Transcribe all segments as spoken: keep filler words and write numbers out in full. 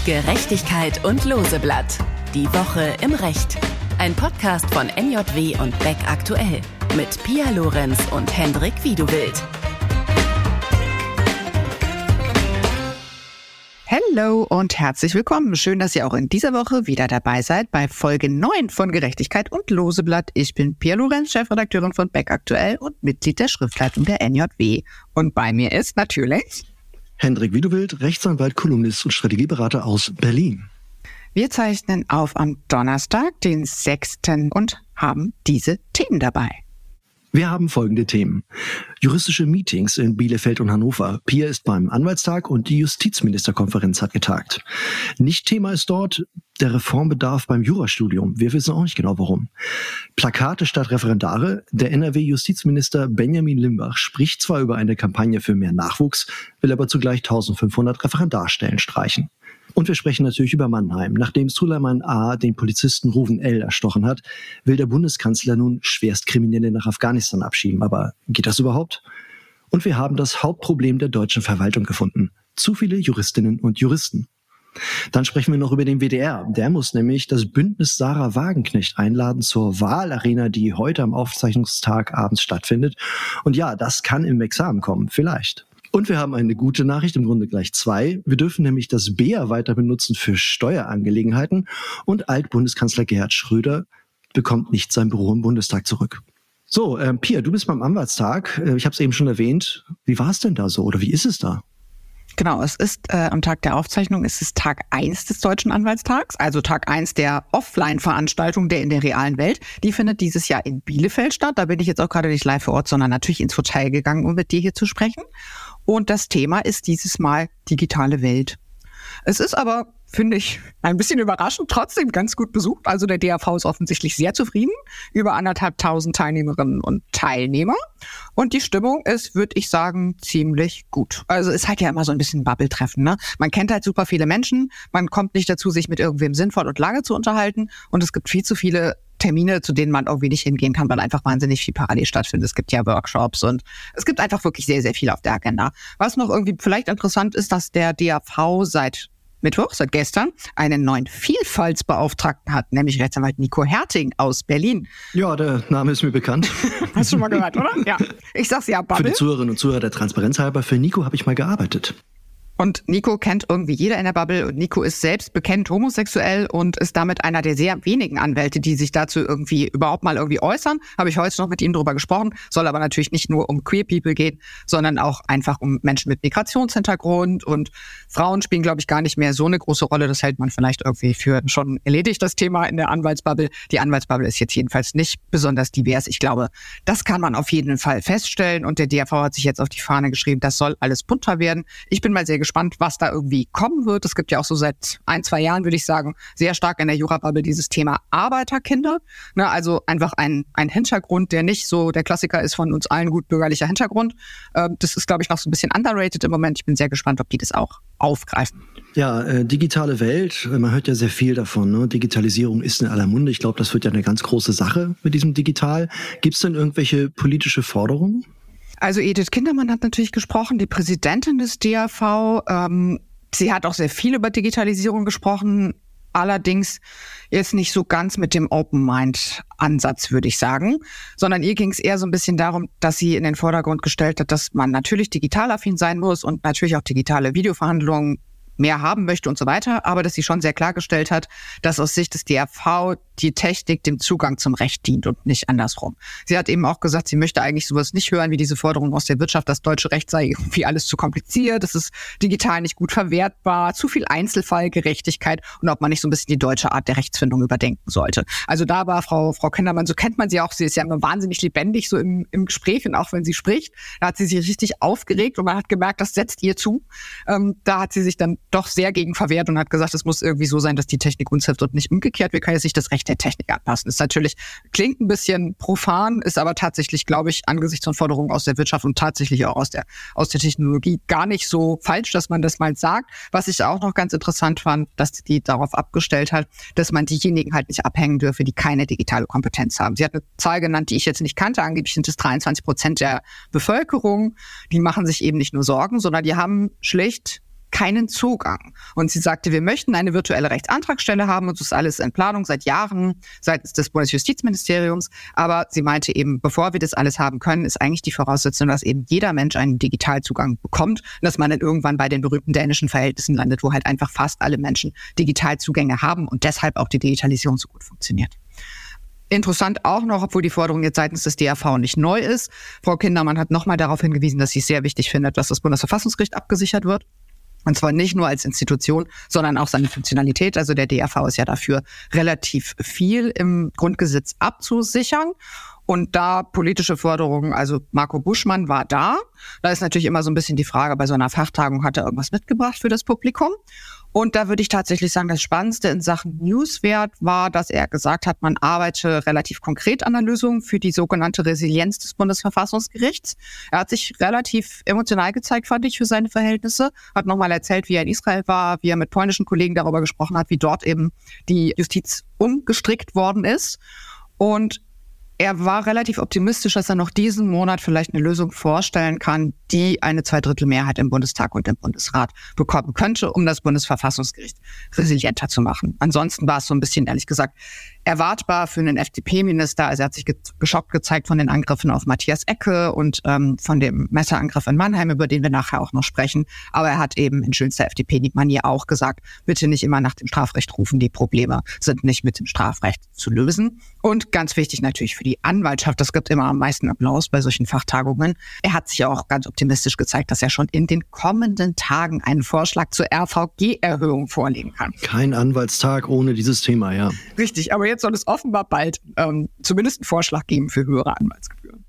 Gerechtigkeit und Loseblatt. Die Woche im Recht. Ein Podcast von N J W und Beck Aktuell. Mit Pia Lorenz und Hendrik Wiedewild. Hallo und herzlich willkommen. Schön, dass ihr auch in dieser Woche wieder dabei seid bei Folge neun von Gerechtigkeit und Loseblatt. Ich bin Pia Lorenz, Chefredakteurin von Beck Aktuell und Mitglied der Schriftleitung der N J W. Und bei mir ist natürlich Hendrik Wiedewild, Rechtsanwalt, Kolumnist und Strategieberater aus Berlin. Wir zeichnen auf am Donnerstag, den sechsten und haben diese Themen dabei. Wir haben folgende Themen. Juristische Meetings in Bielefeld und Hannover. Pia ist beim Anwaltstag und die Justizministerkonferenz hat getagt. Nicht Thema ist dort der Reformbedarf beim Jurastudium. Wir wissen auch nicht genau warum. Plakate statt Referendare. Der N R W-Justizminister Benjamin Limbach spricht zwar über eine Kampagne für mehr Nachwuchs, will aber zugleich eintausendfünfhundert Referendarstellen streichen. Und wir sprechen natürlich über Mannheim. Nachdem Suleiman A. den Polizisten Ruven L. erstochen hat, will der Bundeskanzler nun Schwerstkriminelle nach Afghanistan abschieben. Aber geht das überhaupt? Und wir haben das Hauptproblem der deutschen Verwaltung gefunden. Zu viele Juristinnen und Juristen. Dann sprechen wir noch über den W D R. Der muss nämlich das Bündnis Sarah Wagenknecht einladen zur Wahlarena, die heute am Aufzeichnungstag abends stattfindet. Und ja, das kann im Examen kommen, vielleicht. Und wir haben eine gute Nachricht, im Grunde gleich zwei. Wir dürfen nämlich das B E A weiter benutzen für Steuerangelegenheiten. Und Altbundeskanzler Gerhard Schröder bekommt nicht sein Büro im Bundestag zurück. So, äh, Pia, du bist beim Anwaltstag. Äh, ich habe es eben schon erwähnt. Wie war es denn da so oder wie ist es da? Genau, es ist äh, am Tag der Aufzeichnung, es ist Tag eins des Deutschen Anwaltstags, also Tag eins der Offline-Veranstaltung der in der realen Welt. Die findet dieses Jahr in Bielefeld statt. Da bin ich jetzt auch gerade nicht live vor Ort, sondern natürlich ins Hotel gegangen, um mit dir hier zu sprechen. Und das Thema ist dieses Mal digitale Welt. Es ist aber, finde ich, ein bisschen überraschend, trotzdem ganz gut besucht. Also der D A V ist offensichtlich sehr zufrieden, über anderthalbtausend Teilnehmerinnen und Teilnehmer. Und die Stimmung ist, würde ich sagen, ziemlich gut. Also es ist halt ja immer so ein bisschen Bubble-Treffen, ne? Man kennt halt super viele Menschen, man kommt nicht dazu, sich mit irgendwem sinnvoll und lange zu unterhalten. Und es gibt viel zu viele Termine, zu denen man irgendwie nicht hingehen kann, weil einfach wahnsinnig viel parallel stattfindet. Es gibt ja Workshops und es gibt einfach wirklich sehr, sehr viel auf der Agenda. Was noch irgendwie vielleicht interessant ist, dass der D A V seit Mittwoch, seit gestern, einen neuen Vielfaltsbeauftragten hat, nämlich Rechtsanwalt Nico Herting aus Berlin. Ja, der Name ist mir bekannt. Hast du schon mal gehört, oder? Ja. Ich sag's ja, Bubble. Für die Zuhörerinnen und Zuhörer der Transparenz halber, für Nico habe ich mal gearbeitet. Und Nico kennt irgendwie jeder in der Bubble und Nico ist selbst bekennt homosexuell und ist damit einer der sehr wenigen Anwälte, die sich dazu irgendwie überhaupt mal irgendwie äußern. Habe ich heute noch mit ihm drüber gesprochen. Soll aber natürlich nicht nur um Queer People gehen, sondern auch einfach um Menschen mit Migrationshintergrund, und Frauen spielen, glaube ich, gar nicht mehr so eine große Rolle. Das hält man vielleicht irgendwie für schon erledigt, das Thema in der Anwaltsbubble. Die Anwaltsbubble ist jetzt jedenfalls nicht besonders divers. Ich glaube, das kann man auf jeden Fall feststellen, und der D A V hat sich jetzt auf die Fahne geschrieben, das soll alles bunter werden. Ich bin mal sehr gespannt, was da irgendwie kommen wird. Es gibt ja auch so seit ein, zwei Jahren, würde ich sagen, sehr stark in der Jura-Bubble dieses Thema Arbeiterkinder. Ne, also einfach ein, ein Hintergrund, der nicht so der Klassiker ist von uns allen, gut bürgerlicher Hintergrund. Ähm, das ist, glaube ich, noch so ein bisschen underrated im Moment. Ich bin sehr gespannt, ob die das auch aufgreifen. Ja, äh, digitale Welt, man hört ja sehr viel davon. Ne? Digitalisierung ist in aller Munde. Ich glaube, das wird ja eine ganz große Sache mit diesem Digital. Gibt es denn irgendwelche politische Forderungen? Also Edith Kindermann hat natürlich gesprochen, die Präsidentin des D A V. Ähm, sie hat auch sehr viel über Digitalisierung gesprochen, allerdings jetzt nicht so ganz mit dem Open-Mind-Ansatz, würde ich sagen, sondern ihr ging es eher so ein bisschen darum, dass sie in den Vordergrund gestellt hat, dass man natürlich digital affin sein muss und natürlich auch digitale Videoverhandlungen mehr haben möchte und so weiter, aber dass sie schon sehr klargestellt hat, dass aus Sicht des D A V die Technik dem Zugang zum Recht dient und nicht andersrum. Sie hat eben auch gesagt, sie möchte eigentlich sowas nicht hören wie diese Forderung aus der Wirtschaft, das deutsche Recht sei irgendwie alles zu kompliziert, es ist digital nicht gut verwertbar, zu viel Einzelfallgerechtigkeit und ob man nicht so ein bisschen die deutsche Art der Rechtsfindung überdenken sollte. Also da war Frau, Frau Kindermann, so kennt man sie auch, sie ist ja immer wahnsinnig lebendig so im, im Gespräch, und auch wenn sie spricht, da hat sie sich richtig aufgeregt und man hat gemerkt, das setzt ihr zu. Ähm, da hat sie sich dann doch sehr gegen verwehrt und hat gesagt, es muss irgendwie so sein, dass die Technik uns hilft und nicht umgekehrt. Wir können jetzt nicht das Recht der Technik anpassen. Das ist natürlich, klingt ein bisschen profan, ist aber tatsächlich, glaube ich, angesichts von Forderungen aus der Wirtschaft und tatsächlich auch aus der, aus der Technologie gar nicht so falsch, dass man das mal sagt. Was ich auch noch ganz interessant fand, dass die darauf abgestellt hat, dass man diejenigen halt nicht abhängen dürfe, die keine digitale Kompetenz haben. Sie hat eine Zahl genannt, die ich jetzt nicht kannte. Angeblich sind es dreiundzwanzig Prozent der Bevölkerung. Die machen sich eben nicht nur Sorgen, sondern die haben schlicht keinen Zugang. Und sie sagte, wir möchten eine virtuelle Rechtsantragstelle haben und das ist alles in Planung seit Jahren seitens des Bundesjustizministeriums. Aber sie meinte eben, bevor wir das alles haben können, ist eigentlich die Voraussetzung, dass eben jeder Mensch einen Digitalzugang bekommt und dass man dann irgendwann bei den berühmten dänischen Verhältnissen landet, wo halt einfach fast alle Menschen Digitalzugänge haben und deshalb auch die Digitalisierung so gut funktioniert. Interessant auch noch, obwohl die Forderung jetzt seitens des D R V nicht neu ist. Frau Kindermann hat nochmal darauf hingewiesen, dass sie es sehr wichtig findet, dass das Bundesverfassungsgericht abgesichert wird. Und zwar nicht nur als Institution, sondern auch seine Funktionalität. Also der D R V ist ja dafür, relativ viel im Grundgesetz abzusichern. Und da politische Forderungen, also Marco Buschmann war da. Da ist natürlich immer so ein bisschen die Frage, bei so einer Fachtagung hat er irgendwas mitgebracht für das Publikum. Und da würde ich tatsächlich sagen, das Spannendste in Sachen Newswert war, dass er gesagt hat, man arbeite relativ konkret an einer Lösung für die sogenannte Resilienz des Bundesverfassungsgerichts. Er hat sich relativ emotional gezeigt, fand ich, für seine Verhältnisse. Hat nochmal erzählt, wie er in Israel war, wie er mit polnischen Kollegen darüber gesprochen hat, wie dort eben die Justiz umgestrickt worden ist. Und er war relativ optimistisch, dass er noch diesen Monat vielleicht eine Lösung vorstellen kann, die eine Zweidrittelmehrheit im Bundestag und im Bundesrat bekommen könnte, um das Bundesverfassungsgericht resilienter zu machen. Ansonsten war es so ein bisschen, ehrlich gesagt, erwartbar für einen F D P-Minister. Also er hat sich ge- geschockt gezeigt von den Angriffen auf Matthias Ecke und ähm, von dem Messerangriff in Mannheim, über den wir nachher auch noch sprechen. Aber er hat eben in schönster F D P-Manier auch gesagt, bitte nicht immer nach dem Strafrecht rufen, die Probleme sind nicht mit dem Strafrecht zu lösen. Und ganz wichtig natürlich für die Anwaltschaft, das gibt immer am meisten Applaus bei solchen Fachtagungen. Er hat sich auch ganz optimistisch gezeigt, dass er schon in den kommenden Tagen einen Vorschlag zur R V G-Erhöhung vorlegen kann. Kein Anwaltstag ohne dieses Thema, ja. Richtig, aber jetzt soll es offenbar bald ähm, zumindest einen Vorschlag geben für höhere Anwaltsgebühren.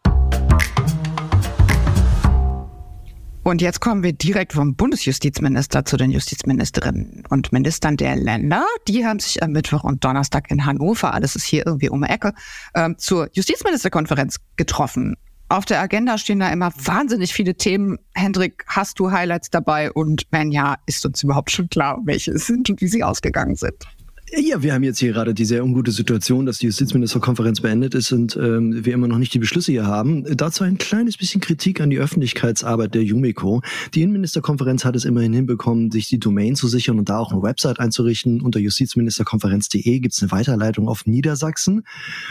Und jetzt kommen wir direkt vom Bundesjustizminister zu den Justizministerinnen und Ministern der Länder. Die haben sich am Mittwoch und Donnerstag in Hannover, alles ist hier irgendwie um die Ecke, ähm, zur Justizministerkonferenz getroffen. Auf der Agenda stehen da immer wahnsinnig viele Themen. Hendrik, hast du Highlights dabei? Und wenn ja, ist uns überhaupt schon klar, welche es sind und wie sie ausgegangen sind? Ja, wir haben jetzt hier gerade die sehr ungute Situation, dass die Justizministerkonferenz beendet ist und ähm, wir immer noch nicht die Beschlüsse hier haben. Dazu ein kleines bisschen Kritik an die Öffentlichkeitsarbeit der Jumico. Die Innenministerkonferenz hat es immerhin hinbekommen, sich die Domain zu sichern und da auch eine Website einzurichten. Unter justizministerkonferenz punkt de gibt es eine Weiterleitung auf Niedersachsen.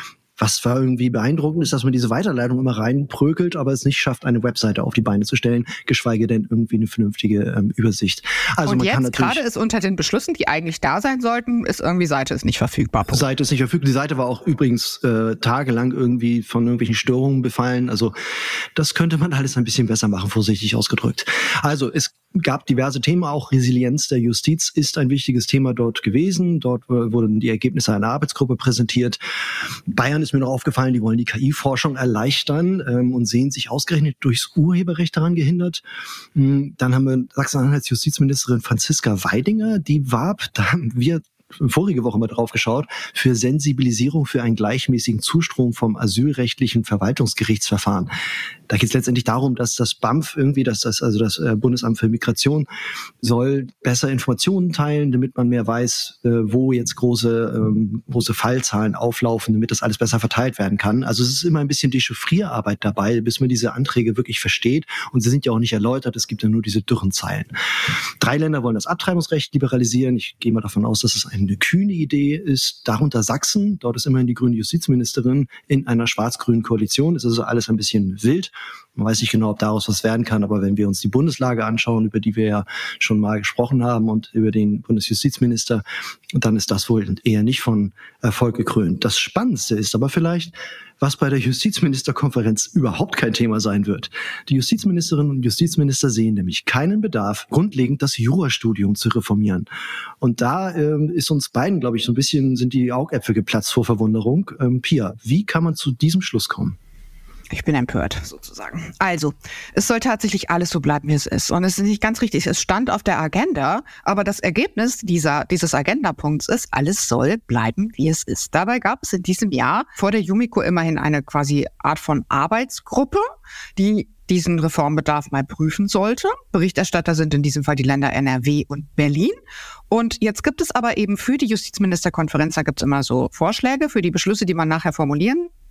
Was war irgendwie beeindruckend ist, dass man diese Weiterleitung immer reinprökelt, aber es nicht schafft, eine Webseite auf die Beine zu stellen, geschweige denn irgendwie eine vernünftige ähm, Übersicht. Also und man jetzt kann natürlich, gerade ist unter den Beschlüssen, die eigentlich da sein sollten, ist irgendwie Seite ist nicht verfügbar. Die Seite ist nicht verfügbar. Die Seite war auch übrigens äh, tagelang irgendwie von irgendwelchen Störungen befallen. Also das könnte man alles ein bisschen besser machen, vorsichtig ausgedrückt. Also es gab diverse Themen, auch Resilienz der Justiz ist ein wichtiges Thema dort gewesen. Dort wurden die Ergebnisse einer Arbeitsgruppe präsentiert. Bayern ist mir noch aufgefallen, die wollen die K I-Forschung erleichtern ähm, und sehen sich ausgerechnet durchs Urheberrecht daran gehindert. Ähm, dann haben wir Sachsen-Anhalts Justizministerin Franziska Weidinger, die warb, da haben wir vorige Woche mal drauf geschaut, für Sensibilisierung für einen gleichmäßigen Zustrom vom asylrechtlichen Verwaltungsgerichtsverfahren. Da geht es letztendlich darum, dass das B A M F irgendwie, dass das, also das Bundesamt für Migration soll besser Informationen teilen, damit man mehr weiß, wo jetzt große, ähm, große Fallzahlen auflaufen, damit das alles besser verteilt werden kann. Also es ist immer ein bisschen Dechiffrierarbeit dabei, bis man diese Anträge wirklich versteht. Und sie sind ja auch nicht erläutert, es gibt ja nur diese dürren Zeilen. Drei Länder wollen das Abtreibungsrecht liberalisieren. Ich gehe mal davon aus, dass es eine kühne Idee ist, darunter Sachsen. Dort ist immerhin die grüne Justizministerin in einer schwarz-grünen Koalition. Es ist also alles ein bisschen wild. Man weiß nicht genau, ob daraus was werden kann, aber wenn wir uns die Bundeslage anschauen, über die wir ja schon mal gesprochen haben und über den Bundesjustizminister, dann ist das wohl eher nicht von Erfolg gekrönt. Das Spannendste ist aber vielleicht, was bei der Justizministerkonferenz überhaupt kein Thema sein wird. Die Justizministerinnen und Justizminister sehen nämlich keinen Bedarf, grundlegend das Jurastudium zu reformieren. Und da ähm, ist uns beiden, glaube ich, so ein bisschen, sind die Augäpfel geplatzt vor Verwunderung. Ähm, Pia, wie kann man zu diesem Schluss kommen? Ich bin empört, sozusagen. Also, es soll tatsächlich alles so bleiben, wie es ist. Und es ist nicht ganz richtig, es stand auf der Agenda, aber das Ergebnis dieser dieses Agendapunkts ist, alles soll bleiben, wie es ist. Dabei gab es in diesem Jahr vor der Jumico immerhin eine quasi Art von Arbeitsgruppe, die diesen Reformbedarf mal prüfen sollte. Berichterstatter sind in diesem Fall die Länder N R W und Berlin. Und jetzt gibt es aber eben für die Justizministerkonferenz, da gibt es immer so Vorschläge für die Beschlüsse, die man nachher formulieren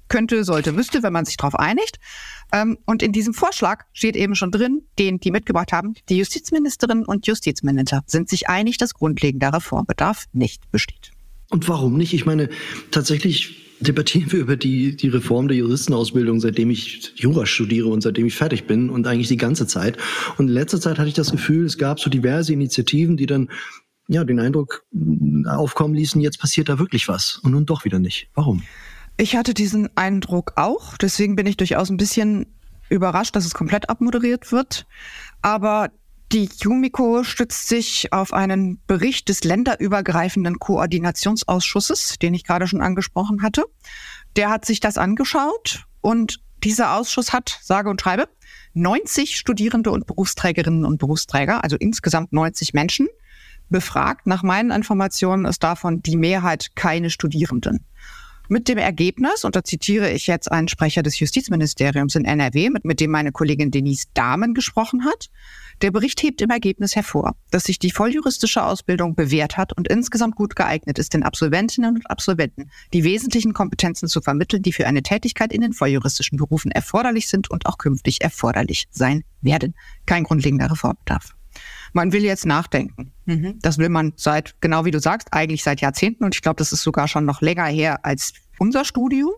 könnte, sollte, müsste, wenn man sich darauf einigt. Und in diesem Vorschlag steht eben schon drin, den die mitgebracht haben, die Justizministerin und Justizminister sind sich einig, dass grundlegender Reformbedarf nicht besteht. Und warum nicht? Ich meine, tatsächlich debattieren wir über die, die Reform der Juristenausbildung, seitdem ich Jura studiere und seitdem ich fertig bin und eigentlich die ganze Zeit. Und in letzter Zeit hatte ich das Gefühl, es gab so diverse Initiativen, die dann ja den Eindruck aufkommen ließen, jetzt passiert da wirklich was und nun doch wieder nicht. Warum? Ich hatte diesen Eindruck auch, deswegen bin ich durchaus ein bisschen überrascht, dass es komplett abmoderiert wird. Aber die JUMIKO stützt sich auf einen Bericht des länderübergreifenden Koordinationsausschusses, den ich gerade schon angesprochen hatte. Der hat sich das angeschaut und dieser Ausschuss hat, sage und schreibe, neunzig Studierende und Berufsträgerinnen und Berufsträger, also insgesamt neunzig Menschen, befragt. Nach meinen Informationen ist davon die Mehrheit keine Studierenden. Mit dem Ergebnis, und da zitiere ich jetzt einen Sprecher des Justizministeriums in N R W, mit, mit dem meine Kollegin Denise Dahmen gesprochen hat, der Bericht hebt im Ergebnis hervor, dass sich die volljuristische Ausbildung bewährt hat und insgesamt gut geeignet ist, den Absolventinnen und Absolventen die wesentlichen Kompetenzen zu vermitteln, die für eine Tätigkeit in den volljuristischen Berufen erforderlich sind und auch künftig erforderlich sein werden. Kein grundlegender Reformbedarf. Man will jetzt nachdenken. Mhm. Das will man seit, genau wie du sagst, eigentlich seit Jahrzehnten. Und ich glaube, das ist sogar schon noch länger her als unser Studium.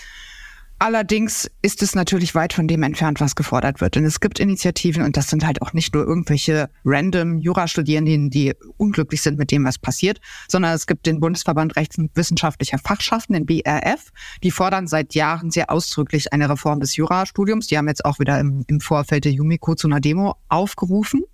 Allerdings ist es natürlich weit von dem entfernt, was gefordert wird. Denn es gibt Initiativen und das sind halt auch nicht nur irgendwelche random Jurastudierenden, die unglücklich sind mit dem, was passiert, sondern es gibt den Bundesverband Rechts- und Wissenschaftlicher Fachschaften, den B R F. Die fordern seit Jahren sehr ausdrücklich eine Reform des Jurastudiums. Die haben jetzt auch wieder im, im Vorfeld der JUMIKO zu einer Demo aufgerufen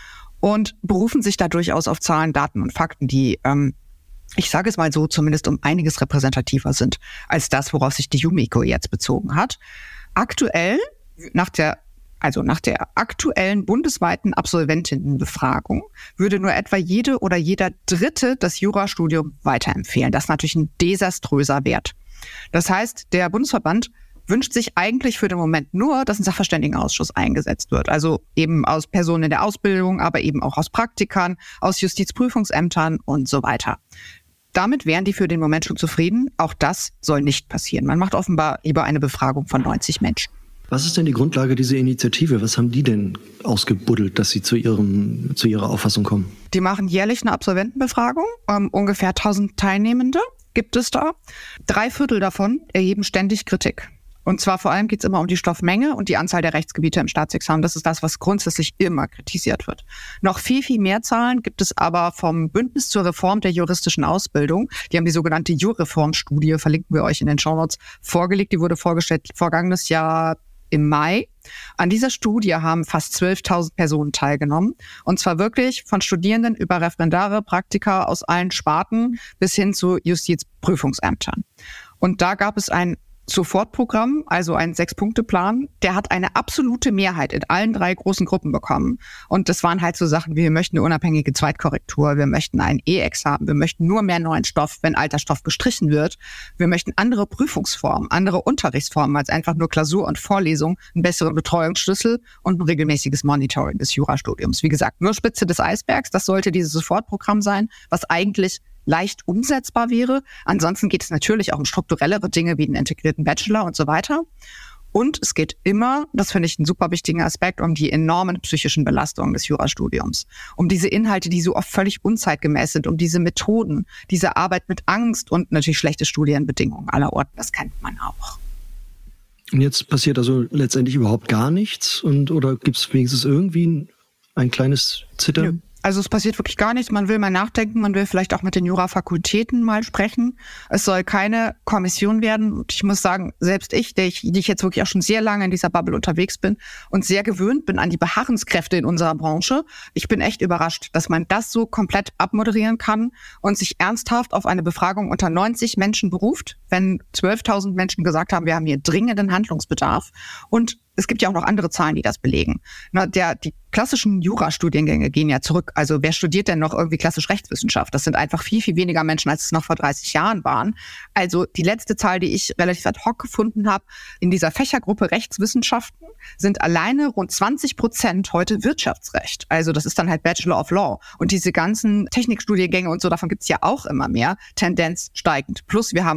und berufen sich da durchaus auf Zahlen, Daten und Fakten, die, ähm, ich sage es mal so, zumindest um einiges repräsentativer sind als das, worauf sich die JUMIKO jetzt bezogen hat. Aktuell, nach der, also nach der aktuellen bundesweiten Absolventinnenbefragung, würde nur etwa jede oder jeder Dritte das Jurastudium weiterempfehlen. Das ist natürlich ein desaströser Wert. Das heißt, der Bundesverband wünscht sich eigentlich für den Moment nur, dass ein Sachverständigenausschuss eingesetzt wird. Also eben aus Personen in der Ausbildung, aber eben auch aus Praktikern, aus Justizprüfungsämtern und so weiter. Damit wären die für den Moment schon zufrieden. Auch das soll nicht passieren. Man macht offenbar lieber eine Befragung von neunzig Menschen. Was ist denn die Grundlage dieser Initiative? Was haben die denn ausgebuddelt, dass sie zu ihrem, zu ihrer Auffassung kommen? Die machen jährlich eine Absolventenbefragung. Um, ungefähr tausend Teilnehmende gibt es da. Drei Viertel davon erheben ständig Kritik. Und zwar vor allem geht es immer um die Stoffmenge und die Anzahl der Rechtsgebiete im Staatsexamen. Das ist das, was grundsätzlich immer kritisiert wird. Noch viel, viel mehr Zahlen gibt es aber vom Bündnis zur Reform der juristischen Ausbildung. Die haben die sogenannte Jurreform-Studie, verlinken wir euch in den Shownotes, vorgelegt. Die wurde vorgestellt vergangenes Jahr im Mai. An dieser Studie haben fast zwölftausend Personen teilgenommen. Und zwar wirklich von Studierenden über Referendare, Praktiker aus allen Sparten bis hin zu Justizprüfungsämtern. Und da gab es ein Sofortprogramm, also ein Sechs-Punkte-Plan, der hat eine absolute Mehrheit in allen drei großen Gruppen bekommen. Und das waren halt so Sachen wie, wir möchten eine unabhängige Zweitkorrektur, wir möchten ein E-Examen, wir möchten nur mehr neuen Stoff, wenn alter Stoff gestrichen wird. Wir möchten andere Prüfungsformen, andere Unterrichtsformen als einfach nur Klausur und Vorlesung, einen besseren Betreuungsschlüssel und ein regelmäßiges Monitoring des Jurastudiums. Wie gesagt, nur Spitze des Eisbergs, das sollte dieses Sofortprogramm sein, was eigentlich leicht umsetzbar wäre. Ansonsten geht es natürlich auch um strukturellere Dinge wie den integrierten Bachelor und so weiter. Und es geht immer, das finde ich einen super wichtigen Aspekt, um die enormen psychischen Belastungen des Jurastudiums. Um diese Inhalte, die so oft völlig unzeitgemäß sind, um diese Methoden, diese Arbeit mit Angst und natürlich schlechte Studienbedingungen aller Orten. Das kennt man auch. Und jetzt passiert also letztendlich überhaupt gar nichts? Und oder gibt es wenigstens irgendwie ein, ein kleines Zittern? Nö. Also es passiert wirklich gar nichts. Man will mal nachdenken, man will vielleicht auch mit den Jurafakultäten mal sprechen. Es soll keine Kommission werden. Und ich muss sagen, selbst ich, die ich, die ich jetzt wirklich auch schon sehr lange in dieser Bubble unterwegs bin und sehr gewöhnt bin an die Beharrenskräfte in unserer Branche, ich bin echt überrascht, dass man das so komplett abmoderieren kann und sich ernsthaft auf eine Befragung unter neunzig Menschen beruft, wenn zwölftausend Menschen gesagt haben, wir haben hier dringenden Handlungsbedarf. Und es gibt ja auch noch andere Zahlen, die das belegen. Na, der, die klassischen Jurastudiengänge gehen ja zurück. Also wer studiert denn noch irgendwie klassisch Rechtswissenschaft? Das sind einfach viel, viel weniger Menschen, als es noch vor dreißig Jahren waren. Also die letzte Zahl, die ich relativ ad hoc gefunden habe, in dieser Fächergruppe Rechtswissenschaften sind alleine rund zwanzig Prozent heute Wirtschaftsrecht. Also das ist dann halt Bachelor of Law. Und diese ganzen Technikstudiengänge und so, davon gibt es ja auch immer mehr. Tendenz steigend. Plus wir haben hohe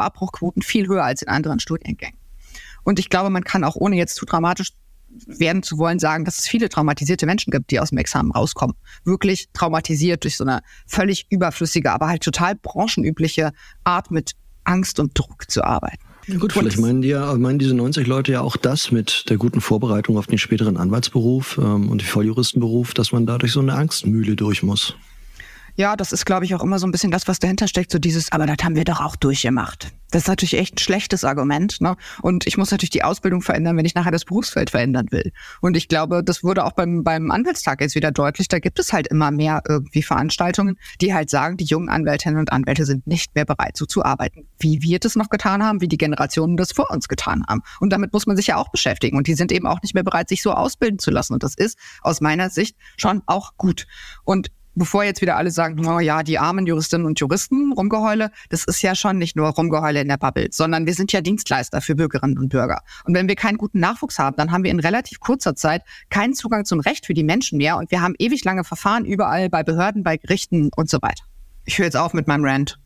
Abituraturabbruchquoten viel höher als in anderen Studiengängen. Und ich glaube, man kann auch, ohne jetzt zu dramatisch werden zu wollen, sagen, dass es viele traumatisierte Menschen gibt, die aus dem Examen rauskommen. Wirklich traumatisiert durch so eine völlig überflüssige, aber halt total branchenübliche Art, mit Angst und Druck zu arbeiten. Ja gut, vielleicht meinen, die ja, meinen diese neunzig Leute ja auch das mit der guten Vorbereitung auf den späteren Anwaltsberuf ähm, und den Volljuristenberuf, dass man dadurch so eine Angstmühle durch muss. Ja, das ist, glaube ich, auch immer so ein bisschen das, was dahinter steckt, so dieses, aber das haben wir doch auch durchgemacht. Das ist natürlich echt ein schlechtes Argument, ne? Und ich muss natürlich die Ausbildung verändern, wenn ich nachher das Berufsfeld verändern will. Und ich glaube, das wurde auch beim, beim Anwaltstag jetzt wieder deutlich. Da gibt es halt immer mehr irgendwie Veranstaltungen, die halt sagen, die jungen Anwältinnen und Anwälte sind nicht mehr bereit, so zu arbeiten, wie wir das noch getan haben, wie die Generationen das vor uns getan haben. Und damit muss man sich ja auch beschäftigen. Und die sind eben auch nicht mehr bereit, sich so ausbilden zu lassen. Und das ist aus meiner Sicht schon auch gut. Und bevor jetzt wieder alle sagen, oh ja, die armen Juristinnen und Juristen, Rumgeheule, das ist ja schon nicht nur Rumgeheule in der Bubble, sondern wir sind ja Dienstleister für Bürgerinnen und Bürger. Und wenn wir keinen guten Nachwuchs haben, dann haben wir in relativ kurzer Zeit keinen Zugang zum Recht für die Menschen mehr und wir haben ewig lange Verfahren überall bei Behörden, bei Gerichten und so weiter. Ich höre jetzt auf mit meinem Rant.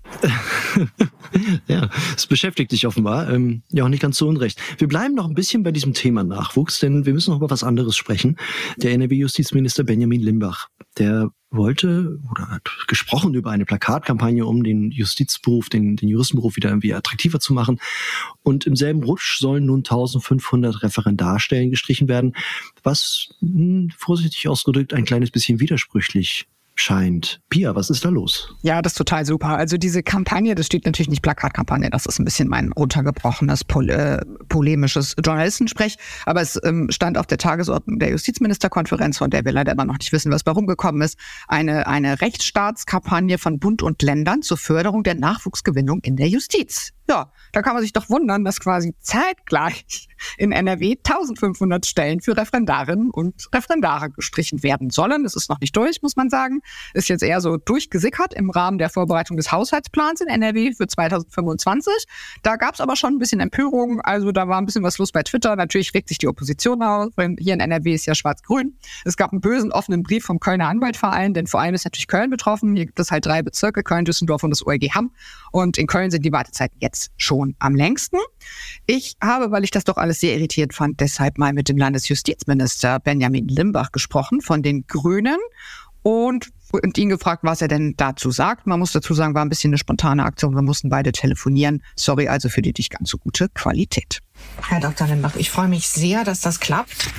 Ja, es beschäftigt dich offenbar. Ähm, ja, auch nicht ganz so unrecht. Wir bleiben noch ein bisschen bei diesem Thema Nachwuchs, denn wir müssen noch über was anderes sprechen. Der N R W-Justizminister Benjamin Limbach, der wollte oder hat gesprochen über eine Plakatkampagne, um den Justizberuf, den, den Juristenberuf wieder irgendwie attraktiver zu machen. Und im selben Rutsch sollen nun eintausendfünfhundert Referendarstellen gestrichen werden, was, mh, vorsichtig ausgedrückt, ein kleines bisschen widersprüchlich scheint. Pia, was ist da los? Ja, das ist total super. Also diese Kampagne, das steht natürlich nicht Plakatkampagne, das ist ein bisschen mein runtergebrochenes, pol- äh, polemisches Journalistensprech, aber es ähm, stand auf der Tagesordnung der Justizministerkonferenz, von der wir leider immer noch nicht wissen, was bei rumgekommen ist, eine, eine Rechtsstaatskampagne von Bund und Ländern zur Förderung der Nachwuchsgewinnung in der Justiz. Ja, da kann man sich doch wundern, dass quasi zeitgleich in N R W eintausendfünfhundert Stellen für Referendarinnen und Referendare gestrichen werden sollen. Das ist noch nicht durch, muss man sagen. Ist jetzt eher so durchgesickert im Rahmen der Vorbereitung des Haushaltsplans in N R W für zweitausendfünfundzwanzig. Da gab es aber schon ein bisschen Empörung. Also da war ein bisschen was los bei Twitter. Natürlich regt sich die Opposition auf. Hier in N R W ist ja schwarz-grün. Es gab einen bösen offenen Brief vom Kölner Anwaltverein, denn vor allem ist natürlich Köln betroffen. Hier gibt es halt drei Bezirke, Köln, Düsseldorf und das O L G Hamm. Und in Köln sind die Wartezeiten jetzt schon am längsten. Ich habe, weil ich das doch alles sehr irritiert fand, deshalb mal mit dem Landesjustizminister Benjamin Limbach gesprochen von den Grünen und, und ihn gefragt, was er denn dazu sagt. Man muss dazu sagen, war ein bisschen eine spontane Aktion. Wir mussten beide telefonieren. Sorry also für die nicht ganz so gute Qualität. Herr Doktor Limbach, ich freue mich sehr, dass das klappt.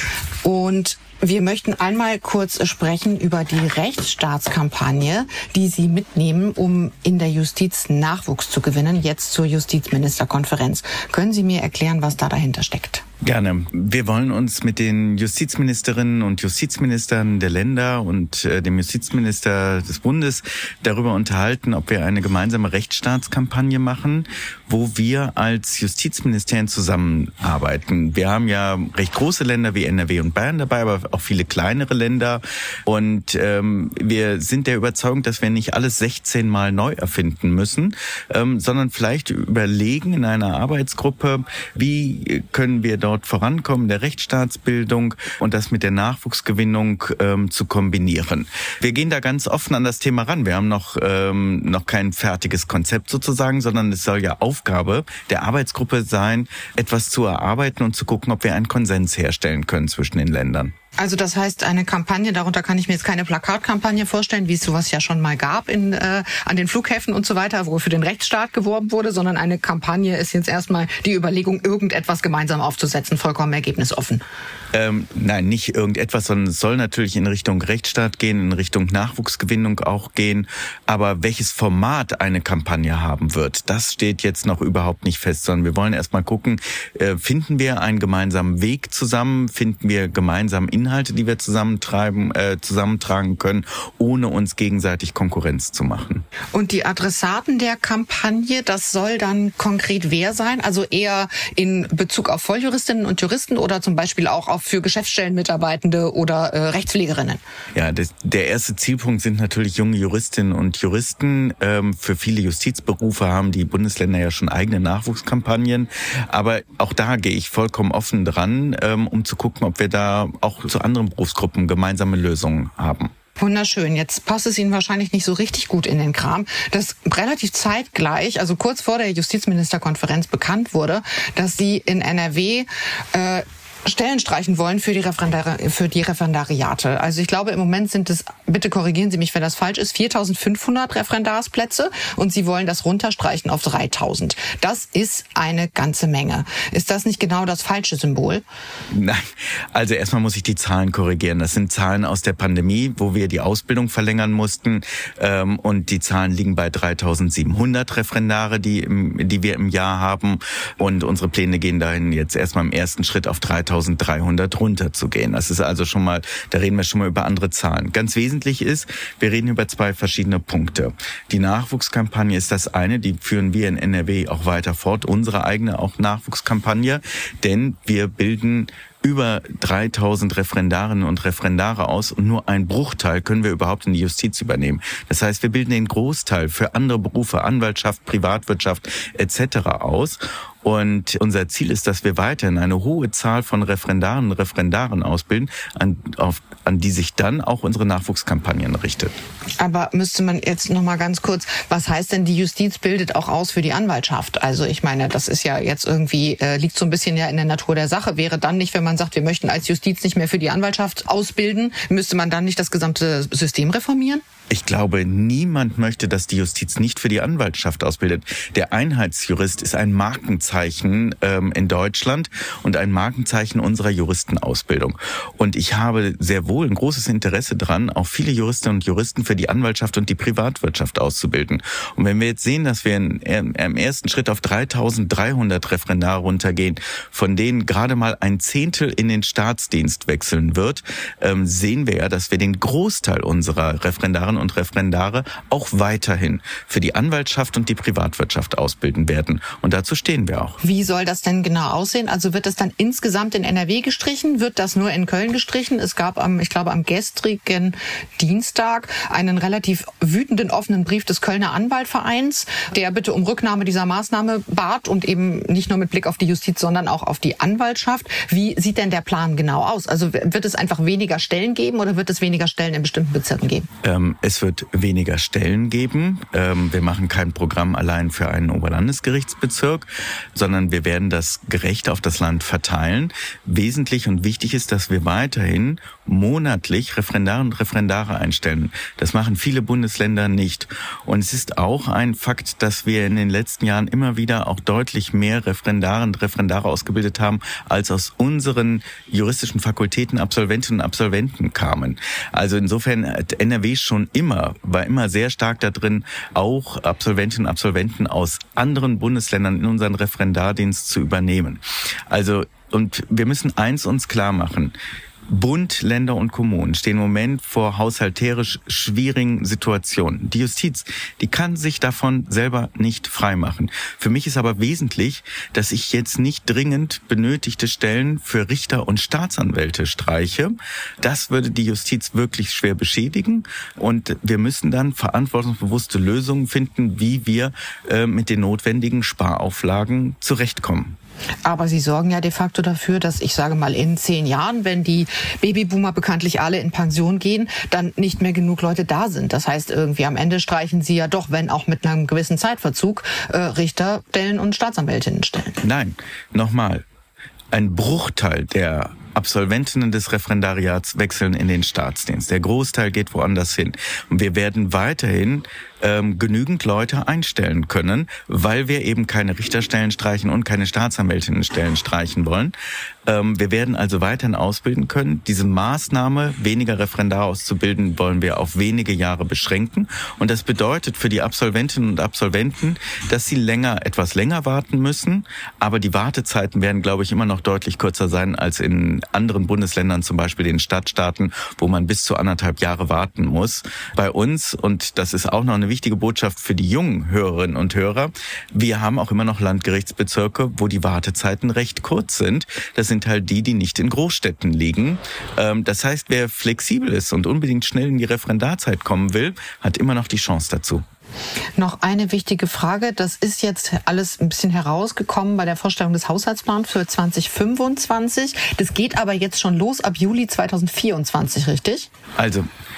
Und wir möchten einmal kurz sprechen über die Rechtsstaatskampagne, die Sie mitnehmen, um in der Justiz Nachwuchs zu gewinnen, jetzt zur Justizministerkonferenz. Können Sie mir erklären, was da dahinter steckt? Gerne. Wir wollen uns mit den Justizministerinnen und Justizministern der Länder und äh, dem Justizminister des Bundes darüber unterhalten, ob wir eine gemeinsame Rechtsstaatskampagne machen, wo wir als Justizministerien zusammenarbeiten. Wir haben ja recht große Länder wie N R W und Bayern dabei, aber auch viele kleinere Länder. Und ähm, wir sind der Überzeugung, dass wir nicht alles sechzehn Mal neu erfinden müssen, ähm, sondern vielleicht überlegen in einer Arbeitsgruppe, wie können wir dort vorankommen, der Rechtsstaatsbildung und das mit der Nachwuchsgewinnung ähm, zu kombinieren. Wir gehen da ganz offen an das Thema ran. Wir haben noch ähm, noch kein fertiges Konzept sozusagen, sondern es soll ja Aufgabe der Arbeitsgruppe sein, etwas zu erarbeiten und zu gucken, ob wir einen Konsens herstellen können zwischen den Ländern. Also das heißt, eine Kampagne, darunter kann ich mir jetzt keine Plakatkampagne vorstellen, wie es sowas ja schon mal gab in, äh, an den Flughäfen und so weiter, wo für den Rechtsstaat geworben wurde, sondern eine Kampagne ist jetzt erstmal die Überlegung, irgendetwas gemeinsam aufzusetzen, vollkommen ergebnisoffen. Ähm, nein, nicht irgendetwas, sondern es soll natürlich in Richtung Rechtsstaat gehen, in Richtung Nachwuchsgewinnung auch gehen. Aber welches Format eine Kampagne haben wird, das steht jetzt noch überhaupt nicht fest, sondern wir wollen erstmal gucken, äh, finden wir einen gemeinsamen Weg zusammen, finden wir gemeinsam Inhalte, die wir zusammentreiben, äh, zusammentragen können, ohne uns gegenseitig Konkurrenz zu machen. Und die Adressaten der Kampagne, das soll dann konkret wer sein? Also eher in Bezug auf Volljuristinnen und Juristen oder zum Beispiel auch auf für Geschäftsstellenmitarbeitende oder äh, Rechtspflegerinnen? Ja, das, der erste Zielpunkt sind natürlich junge Juristinnen und Juristen. Ähm, für viele Justizberufe haben die Bundesländer ja schon eigene Nachwuchskampagnen. Aber auch da gehe ich vollkommen offen dran, ähm, um zu gucken, ob wir da auch zu anderen Berufsgruppen gemeinsame Lösungen haben. Wunderschön. Jetzt passt es Ihnen wahrscheinlich nicht so richtig gut in den Kram, dass relativ zeitgleich, also kurz vor der Justizministerkonferenz bekannt wurde, dass Sie in N R W äh, Stellen streichen wollen für die Referendari- für die Referendariate. Also ich glaube, im Moment sind es, bitte korrigieren Sie mich, wenn das falsch ist, viertausendfünfhundert Referendarsplätze und Sie wollen das runterstreichen auf dreitausend. Das ist eine ganze Menge. Ist das nicht genau das falsche Symbol? Nein, also erstmal muss ich die Zahlen korrigieren. Das sind Zahlen aus der Pandemie, wo wir die Ausbildung verlängern mussten, ähm, und die Zahlen liegen bei dreitausendsiebenhundert Referendare, die, im, die wir im Jahr haben, und unsere Pläne gehen dahin, jetzt erstmal im ersten Schritt auf dreitausenddreihundert runterzugehen. Das ist also schon mal, da reden wir schon mal über andere Zahlen. Ganz wesentlich ist, wir reden über zwei verschiedene Punkte. Die Nachwuchskampagne ist das eine, die führen wir in N R W auch weiter fort, unsere eigene auch Nachwuchskampagne, denn wir bilden über dreitausend Referendarinnen und Referendare aus und nur ein Bruchteil können wir überhaupt in die Justiz übernehmen. Das heißt, wir bilden den Großteil für andere Berufe, Anwaltschaft, Privatwirtschaft et cetera aus. Und unser Ziel ist, dass wir weiterhin eine hohe Zahl von Referendaren und Referendaren ausbilden, an, auf, an die sich dann auch unsere Nachwuchskampagnen richtet. Aber müsste man jetzt noch mal ganz kurz, was heißt denn, die Justiz bildet auch aus für die Anwaltschaft? Also ich meine, das ist ja jetzt irgendwie, äh, liegt so ein bisschen ja in der Natur der Sache. Wäre dann nicht, wenn man sagt, wir möchten als Justiz nicht mehr für die Anwaltschaft ausbilden, müsste man dann nicht das gesamte System reformieren? Ich glaube, niemand möchte, dass die Justiz nicht für die Anwaltschaft ausbildet. Der Einheitsjurist ist ein Markenzeichen ähm, in Deutschland und ein Markenzeichen unserer Juristenausbildung. Und ich habe sehr wohl ein großes Interesse daran, auch viele Juristinnen und Juristen für die Anwaltschaft und die Privatwirtschaft auszubilden. Und wenn wir jetzt sehen, dass wir in, äh, im ersten Schritt auf dreitausenddreihundert Referendare runtergehen, von denen gerade mal ein Zehntel in den Staatsdienst wechseln wird, ähm, sehen wir ja, dass wir den Großteil unserer Referendare und Referendare auch weiterhin für die Anwaltschaft und die Privatwirtschaft ausbilden werden. Und dazu stehen wir auch. Wie soll das denn genau aussehen? Also wird das dann insgesamt in N R W gestrichen? Wird das nur in Köln gestrichen? Es gab am, ich glaube, am gestrigen Dienstag einen relativ wütenden offenen Brief des Kölner Anwaltvereins, der bitte um Rücknahme dieser Maßnahme bat und eben nicht nur mit Blick auf die Justiz, sondern auch auf die Anwaltschaft. Wie sieht denn der Plan genau aus? Also wird es einfach weniger Stellen geben oder wird es weniger Stellen in bestimmten Bezirken geben? Ähm, Es wird weniger Stellen geben. Wir machen kein Programm allein für einen Oberlandesgerichtsbezirk, sondern wir werden das gerecht auf das Land verteilen. Wesentlich und wichtig ist, dass wir weiterhin monatlich Referendarinnen und Referendare einstellen. Das machen viele Bundesländer nicht. Und es ist auch ein Fakt, dass wir in den letzten Jahren immer wieder auch deutlich mehr Referendarinnen und Referendare ausgebildet haben, als aus unseren juristischen Fakultäten Absolventinnen und Absolventen kamen. Also insofern hat N R W schon immer, war immer sehr stark da drin, auch Absolventinnen und Absolventen aus anderen Bundesländern in unseren Referendardienst zu übernehmen. Also, und wir müssen eins uns klar machen. Bund, Länder und Kommunen stehen im Moment vor haushalterisch schwierigen Situationen. Die Justiz, die kann sich davon selber nicht freimachen. Für mich ist aber wesentlich, dass ich jetzt nicht dringend benötigte Stellen für Richter und Staatsanwälte streiche. Das würde die Justiz wirklich schwer beschädigen. Und wir müssen dann verantwortungsbewusste Lösungen finden, wie wir äh, mit den notwendigen Sparauflagen zurechtkommen. Aber Sie sorgen ja de facto dafür, dass, ich sage mal, in zehn Jahren, wenn die Babyboomer bekanntlich alle in Pension gehen, dann nicht mehr genug Leute da sind. Das heißt, irgendwie am Ende streichen Sie ja doch, wenn auch mit einem gewissen Zeitverzug, äh, Richterstellen und Staatsanwältinnenstellen. Nein, nochmal. Ein Bruchteil der Absolventinnen des Referendariats wechseln in den Staatsdienst. Der Großteil geht woanders hin. Und wir werden weiterhin ähm, genügend Leute einstellen können, weil wir eben keine Richterstellen streichen und keine Staatsanwältinnenstellen streichen wollen. Ähm, wir werden also weiterhin ausbilden können. Diese Maßnahme, weniger Referendare auszubilden, wollen wir auf wenige Jahre beschränken. Und das bedeutet für die Absolventinnen und Absolventen, dass sie länger, etwas länger warten müssen. Aber die Wartezeiten werden, glaube ich, immer noch deutlich kürzer sein als in anderen Bundesländern, zum Beispiel den Stadtstaaten, wo man bis zu anderthalb Jahre warten muss. Bei uns, und das ist auch noch eine wichtige Botschaft für die jungen Hörerinnen und Hörer, wir haben auch immer noch Landgerichtsbezirke, wo die Wartezeiten recht kurz sind. Das sind halt die, die nicht in Großstädten liegen. Das heißt, wer flexibel ist und unbedingt schnell in die Referendarzeit kommen will, hat immer noch die Chance dazu. Noch eine wichtige Frage. Das ist jetzt alles ein bisschen herausgekommen bei der Vorstellung des Haushaltsplans für zwanzig fünfundzwanzig. Das geht aber jetzt schon los ab Juli zweitausendvierundzwanzig, richtig? Also,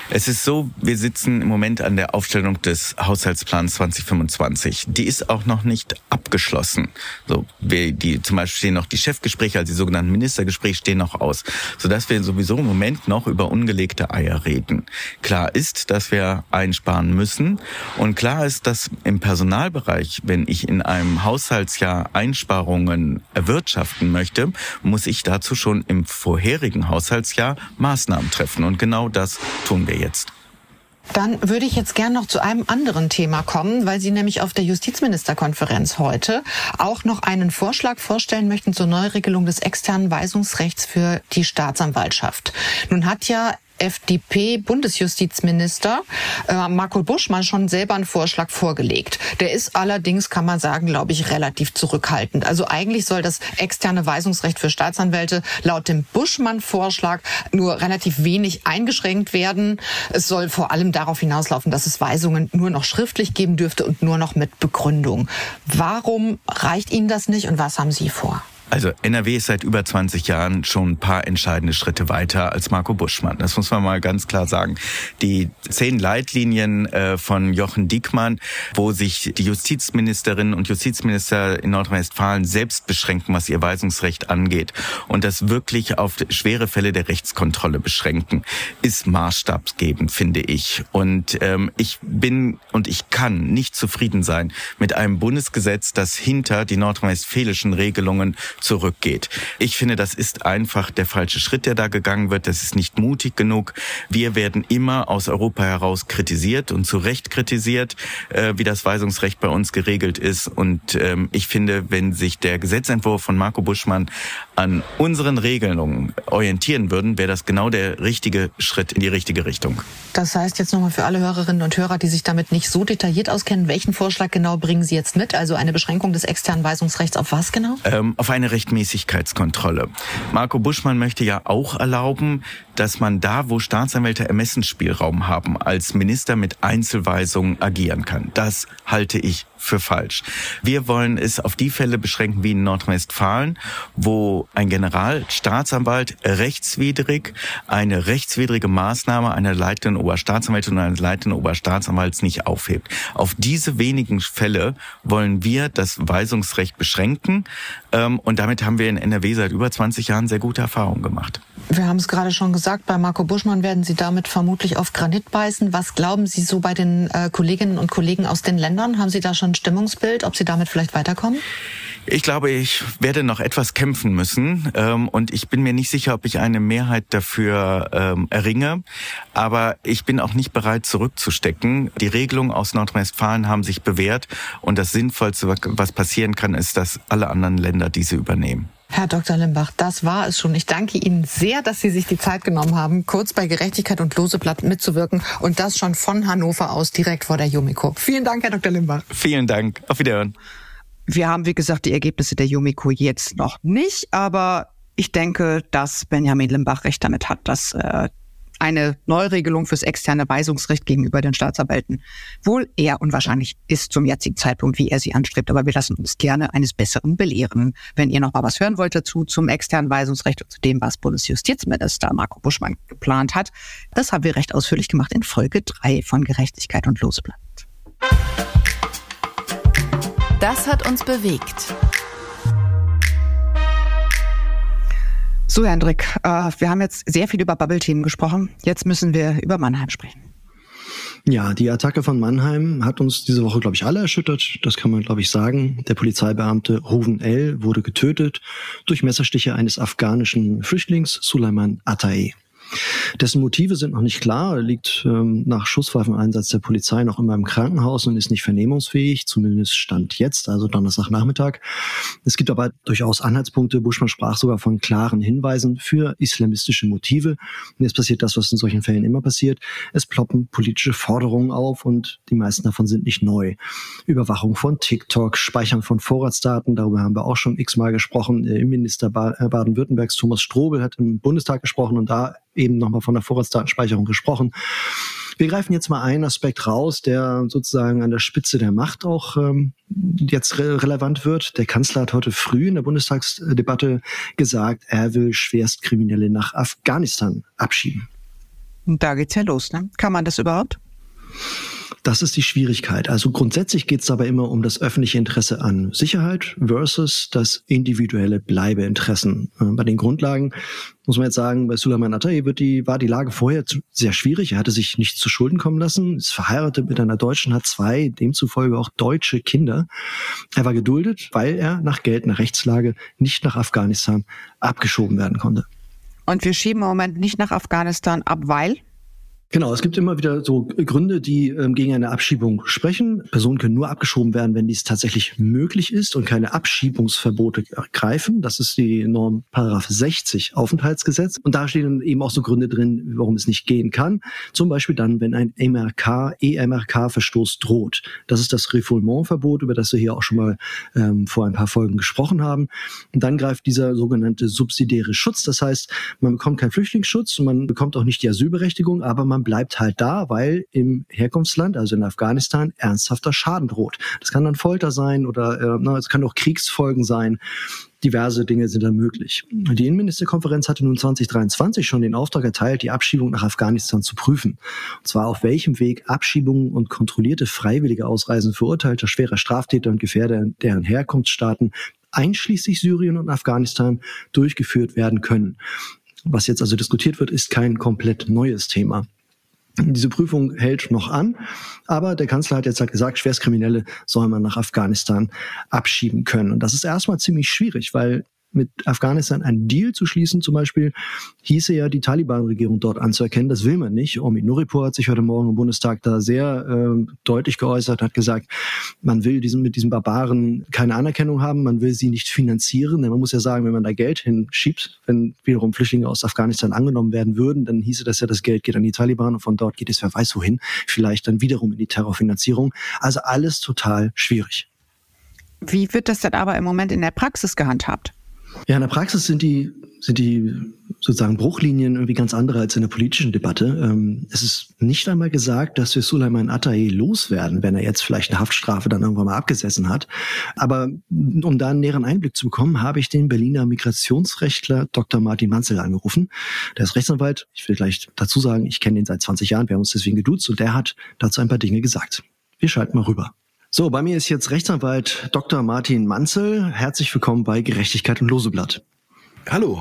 Es ist so, wir sitzen im Moment an der Aufstellung des Haushaltsplans zwanzig fünfundzwanzig. Die ist auch noch nicht abgeschlossen. So, wir, die, zum Beispiel stehen noch die Chefgespräche, also die sogenannten Ministergespräche stehen noch aus, sodass wir sowieso im Moment noch über ungelegte Eier reden. Klar ist, dass wir einsparen müssen und klar ist, dass im Personalbereich, wenn ich in einem Haushaltsjahr Einsparungen erwirtschaften möchte, muss ich dazu schon im vorherigen Haushaltsjahr Maßnahmen treffen und genau das tun wir jetzt. Dann würde ich jetzt gern noch zu einem anderen Thema kommen, weil Sie nämlich auf der Justizministerkonferenz heute auch noch einen Vorschlag vorstellen möchten zur Neuregelung des externen Weisungsrechts für die Staatsanwaltschaft. Nun hat ja F D P-Bundesjustizminister äh, Marco Buschmann schon selber einen Vorschlag vorgelegt. Der ist allerdings, kann man sagen, glaube ich, relativ zurückhaltend. Also eigentlich soll das externe Weisungsrecht für Staatsanwälte laut dem Buschmann-Vorschlag nur relativ wenig eingeschränkt werden. Es soll vor allem darauf hinauslaufen, dass es Weisungen nur noch schriftlich geben dürfte und nur noch mit Begründung. Warum reicht Ihnen das nicht und was haben Sie vor? Also N R W ist seit über zwanzig Jahren schon ein paar entscheidende Schritte weiter als Marco Buschmann. Das muss man mal ganz klar sagen. Die zehn Leitlinien äh, von Jochen Diekmann, wo sich die Justizministerinnen und Justizminister in Nordrhein-Westfalen selbst beschränken, was ihr Weisungsrecht angeht und das wirklich auf schwere Fälle der Rechtskontrolle beschränken, ist maßstabsgebend, finde ich. Und ähm, ich bin und ich kann nicht zufrieden sein mit einem Bundesgesetz, das hinter die nordrhein-westfälischen Regelungen zurückgeht. Ich finde, das ist einfach der falsche Schritt, der da gegangen wird. Das ist nicht mutig genug. Wir werden immer aus Europa heraus kritisiert und zu Recht kritisiert, äh, wie das Weisungsrecht bei uns geregelt ist. Und ähm, ich finde, wenn sich der Gesetzentwurf von Marco Buschmann an unseren Regelungen orientieren würden, wäre das genau der richtige Schritt in die richtige Richtung. Das heißt jetzt nochmal für alle Hörerinnen und Hörer, die sich damit nicht so detailliert auskennen, welchen Vorschlag genau bringen Sie jetzt mit? Also eine Beschränkung des externen Weisungsrechts auf was genau? Ähm, auf eine Rechtmäßigkeitskontrolle. Marco Buschmann möchte ja auch erlauben, dass man da, wo Staatsanwälte Ermessensspielraum haben, als Minister mit Einzelweisungen agieren kann. Das halte ich für falsch. Wir wollen es auf die Fälle beschränken wie in Nordrhein-Westfalen, wo ein Generalstaatsanwalt rechtswidrig eine rechtswidrige Maßnahme einer leitenden Oberstaatsanwältin und eines leitenden Oberstaatsanwalts nicht aufhebt. Auf diese wenigen Fälle wollen wir das Weisungsrecht beschränken und damit haben wir in N R W seit über zwanzig Jahren sehr gute Erfahrungen gemacht. Wir haben es gerade schon gesagt, bei Marco Buschmann werden Sie damit vermutlich auf Granit beißen. Was glauben Sie so bei den äh, Kolleginnen und Kollegen aus den Ländern? Haben Sie da schon ein Stimmungsbild, ob Sie damit vielleicht weiterkommen? Ich glaube, ich werde noch etwas kämpfen müssen ähm, und ich bin mir nicht sicher, ob ich eine Mehrheit dafür ähm, erringe. Aber ich bin auch nicht bereit, zurückzustecken. Die Regelungen aus Nordrhein-Westfalen haben sich bewährt und das Sinnvollste, was passieren kann, ist, dass alle anderen Länder diese übernehmen. Herr Doktor Limbach, das war es schon. Ich danke Ihnen sehr, dass Sie sich die Zeit genommen haben, kurz bei Gerechtigkeit und Lose Blatt mitzuwirken und das schon von Hannover aus direkt vor der Jumiko. Vielen Dank, Herr Doktor Limbach. Vielen Dank. Auf Wiederhören. Wir haben, wie gesagt, die Ergebnisse der Jumiko jetzt noch nicht, aber ich denke, dass Benjamin Limbach recht damit hat, dass äh, eine Neuregelung fürs externe Weisungsrecht gegenüber den Staatsanwälten wohl eher unwahrscheinlich ist zum jetzigen Zeitpunkt, wie er sie anstrebt. Aber wir lassen uns gerne eines Besseren belehren. Wenn ihr noch mal was hören wollt dazu zum externen Weisungsrecht und zu dem, was Bundesjustizminister Marco Buschmann geplant hat, das haben wir recht ausführlich gemacht in Folge drei von Gerechtigkeit und Lose Blatt. Das hat uns bewegt. So, Hendrik, äh, wir haben jetzt sehr viel über Bubble-Themen gesprochen. Jetzt müssen wir über Mannheim sprechen. Ja, die Attacke von Mannheim hat uns diese Woche, glaube ich, alle erschüttert. Das kann man, glaube ich, sagen. Der Polizeibeamte Rouven El wurde getötet durch Messerstiche eines afghanischen Flüchtlings, Suleiman Atae. Dessen Motive sind noch nicht klar. Er liegt ähm, nach Schusswaffeneinsatz der Polizei noch immer im Krankenhaus und ist nicht vernehmungsfähig, zumindest Stand jetzt, also Donnerstagnachmittag. Es gibt aber durchaus Anhaltspunkte. Buschmann sprach sogar von klaren Hinweisen für islamistische Motive. Und jetzt passiert das, was in solchen Fällen immer passiert. Es ploppen politische Forderungen auf und die meisten davon sind nicht neu. Überwachung von TikTok, Speichern von Vorratsdaten, darüber haben wir auch schon x-mal gesprochen. Der Innenminister Baden-Württembergs Thomas Strobel hat im Bundestag gesprochen und da eben nochmal von der Vorratsdatenspeicherung gesprochen. Wir greifen jetzt mal einen Aspekt raus, der sozusagen an der Spitze der Macht auch ähm, jetzt re- relevant wird. Der Kanzler hat heute früh in der Bundestagsdebatte gesagt, er will Schwerstkriminelle nach Afghanistan abschieben. Und da geht's ja los, ne? Kann man das überhaupt? Das ist die Schwierigkeit. Also grundsätzlich geht es dabei immer um das öffentliche Interesse an Sicherheit versus das individuelle Bleibeinteressen. Bei den Grundlagen muss man jetzt sagen, bei Suleyman Attaye wird die, war die Lage vorher sehr schwierig. Er hatte sich nicht zu Schulden kommen lassen, ist verheiratet mit einer Deutschen, hat zwei, demzufolge auch deutsche Kinder. Er war geduldet, weil er nach geltender Rechtslage nicht nach Afghanistan abgeschoben werden konnte. Und wir schieben im Moment nicht nach Afghanistan ab, weil? Genau, es gibt immer wieder so Gründe, die ähm, gegen eine Abschiebung sprechen. Personen können nur abgeschoben werden, wenn dies tatsächlich möglich ist und keine Abschiebungsverbote greifen. Das ist die Norm Paragraph sechzig Aufenthaltsgesetz. Und da stehen eben auch so Gründe drin, warum es nicht gehen kann. Zum Beispiel dann, wenn ein M R K, E M R K-Verstoß droht. Das ist das Refoulement-Verbot, über das wir hier auch schon mal ähm, vor ein paar Folgen gesprochen haben. Und dann greift dieser sogenannte subsidiäre Schutz. Das heißt, man bekommt keinen Flüchtlingsschutz und man bekommt auch nicht die Asylberechtigung, aber man bleibt halt da, weil im Herkunftsland, also in Afghanistan, ernsthafter Schaden droht. Das kann dann Folter sein oder äh, na, es kann auch Kriegsfolgen sein. Diverse Dinge sind da möglich. Die Innenministerkonferenz hatte nun zwanzig dreiundzwanzig schon den Auftrag erteilt, die Abschiebung nach Afghanistan zu prüfen. Und zwar auf welchem Weg Abschiebungen und kontrollierte freiwillige Ausreisen verurteilter schwerer Straftäter und Gefährder deren Herkunftsstaaten einschließlich Syrien und Afghanistan durchgeführt werden können. Was jetzt also diskutiert wird, ist kein komplett neues Thema. Diese Prüfung hält noch an, aber der Kanzler hat jetzt halt gesagt, Schwerstkriminelle soll man nach Afghanistan abschieben können. Und das ist erstmal ziemlich schwierig, weil mit Afghanistan einen Deal zu schließen, zum Beispiel, hieße ja, die Taliban-Regierung dort anzuerkennen. Das will man nicht. Omid Nuripur hat sich heute Morgen im Bundestag da sehr äh, deutlich geäußert, hat gesagt, man will diesen, mit diesen Barbaren keine Anerkennung haben, man will sie nicht finanzieren. Denn man muss ja sagen, wenn man da Geld hinschiebt, wenn wiederum Flüchtlinge aus Afghanistan angenommen werden würden, dann hieße das ja, das Geld geht an die Taliban und von dort geht es wer weiß wohin, vielleicht dann wiederum in die Terrorfinanzierung. Also alles total schwierig. Wie wird das denn aber im Moment in der Praxis gehandhabt? Ja, in der Praxis sind die, sind die sozusagen Bruchlinien irgendwie ganz andere als in der politischen Debatte. Ähm, es ist nicht einmal gesagt, dass wir Suleyman Attaye loswerden, wenn er jetzt vielleicht eine Haftstrafe dann irgendwann mal abgesessen hat. Aber um da einen näheren Einblick zu bekommen, habe ich den Berliner Migrationsrechtler Doktor Martin Manzel angerufen. Der ist Rechtsanwalt. Ich will gleich dazu sagen, ich kenne ihn seit zwanzig Jahren. Wir haben uns deswegen geduzt und der hat dazu ein paar Dinge gesagt. Wir schalten mal rüber. So, bei mir ist jetzt Rechtsanwalt Doktor Martin Manzel. Herzlich willkommen bei Gerechtigkeit und Loseblatt. Hallo.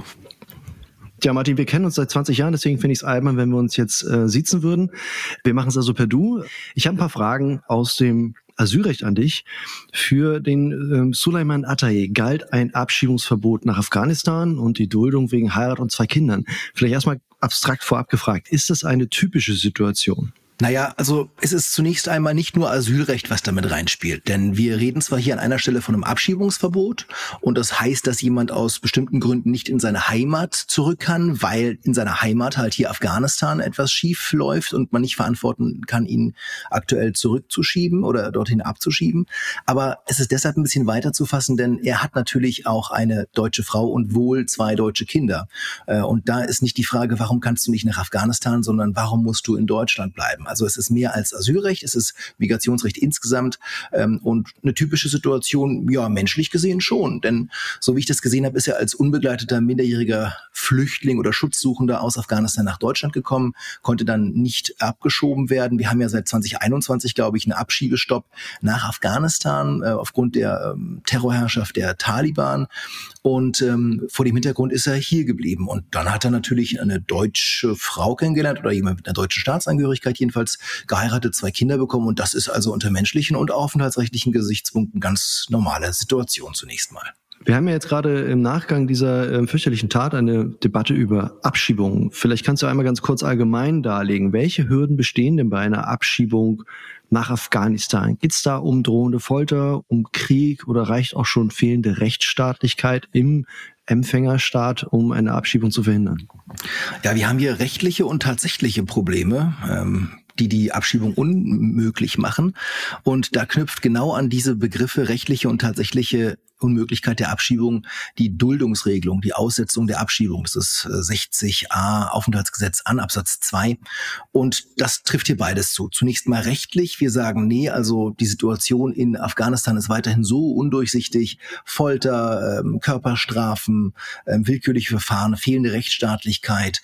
Ja, Martin, wir kennen uns seit zwanzig Jahren, deswegen finde ich es albern, wenn wir uns jetzt äh, siezen würden. Wir machen es also per Du. Ich habe ein paar Fragen aus dem Asylrecht an dich. Für den ähm, Suleyman Attaye galt ein Abschiebungsverbot nach Afghanistan und die Duldung wegen Heirat und zwei Kindern. Vielleicht erstmal abstrakt vorab gefragt, ist das eine typische Situation? Naja, also es ist zunächst einmal nicht nur Asylrecht, was damit reinspielt. Denn wir reden zwar hier an einer Stelle von einem Abschiebungsverbot und das heißt, dass jemand aus bestimmten Gründen nicht in seine Heimat zurück kann, weil in seiner Heimat halt hier Afghanistan etwas schief läuft und man nicht verantworten kann, ihn aktuell zurückzuschieben oder dorthin abzuschieben. Aber es ist deshalb ein bisschen weiter zu fassen, denn er hat natürlich auch eine deutsche Frau und wohl zwei deutsche Kinder. Und da ist nicht die Frage, warum kannst du nicht nach Afghanistan, sondern warum musst du in Deutschland bleiben? Also es ist mehr als Asylrecht, es ist Migrationsrecht insgesamt ähm, und eine typische Situation, ja, menschlich gesehen schon. Denn so wie ich das gesehen habe, ist er als unbegleiteter minderjähriger Flüchtling oder Schutzsuchender aus Afghanistan nach Deutschland gekommen, konnte dann nicht abgeschoben werden. Wir haben ja seit zwanzig einundzwanzig, glaube ich, einen Abschiebestopp nach Afghanistan äh, aufgrund der ähm, Terrorherrschaft der Taliban. Und ähm, vor dem Hintergrund ist er hier geblieben. Und dann hat er natürlich eine deutsche Frau kennengelernt oder jemand mit einer deutschen Staatsangehörigkeit jedenfalls geheiratet, zwei Kinder bekommen. Und das ist also unter menschlichen und aufenthaltsrechtlichen Gesichtspunkten ganz normale Situation zunächst mal. Wir haben ja jetzt gerade im Nachgang dieser äh, fürchterlichen Tat eine Debatte über Abschiebungen. Vielleicht kannst du einmal ganz kurz allgemein darlegen, welche Hürden bestehen denn bei einer Abschiebung nach Afghanistan? Geht es da um drohende Folter, um Krieg oder reicht auch schon fehlende Rechtsstaatlichkeit im Empfängerstaat, um eine Abschiebung zu verhindern? Ja, wir haben hier rechtliche und tatsächliche Probleme, ähm, die die Abschiebung unmöglich machen. Und da knüpft genau an diese Begriffe rechtliche und tatsächliche Unmöglichkeit der Abschiebung die Duldungsregelung, die Aussetzung der Abschiebung. Das ist sechzig a Aufenthaltsgesetz an, Absatz zwei. Und das trifft hier beides zu. Zunächst mal rechtlich. Wir sagen, nee, also die Situation in Afghanistan ist weiterhin so undurchsichtig. Folter, ähm, Körperstrafen, ähm, willkürliche Verfahren, fehlende Rechtsstaatlichkeit.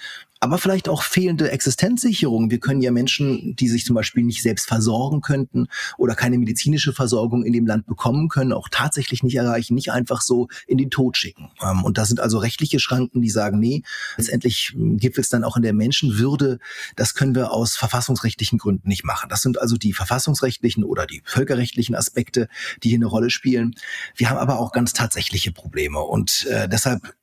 aber vielleicht auch fehlende Existenzsicherung. Wir können ja Menschen, die sich zum Beispiel nicht selbst versorgen könnten oder keine medizinische Versorgung in dem Land bekommen können, auch tatsächlich nicht erreichen, nicht einfach so in den Tod schicken. Und da sind also rechtliche Schranken, die sagen, nee, letztendlich gipfelt es dann auch in der Menschenwürde. Das können wir aus verfassungsrechtlichen Gründen nicht machen. Das sind also die verfassungsrechtlichen oder die völkerrechtlichen Aspekte, die hier eine Rolle spielen. Wir haben aber auch ganz tatsächliche Probleme und äh, deshalb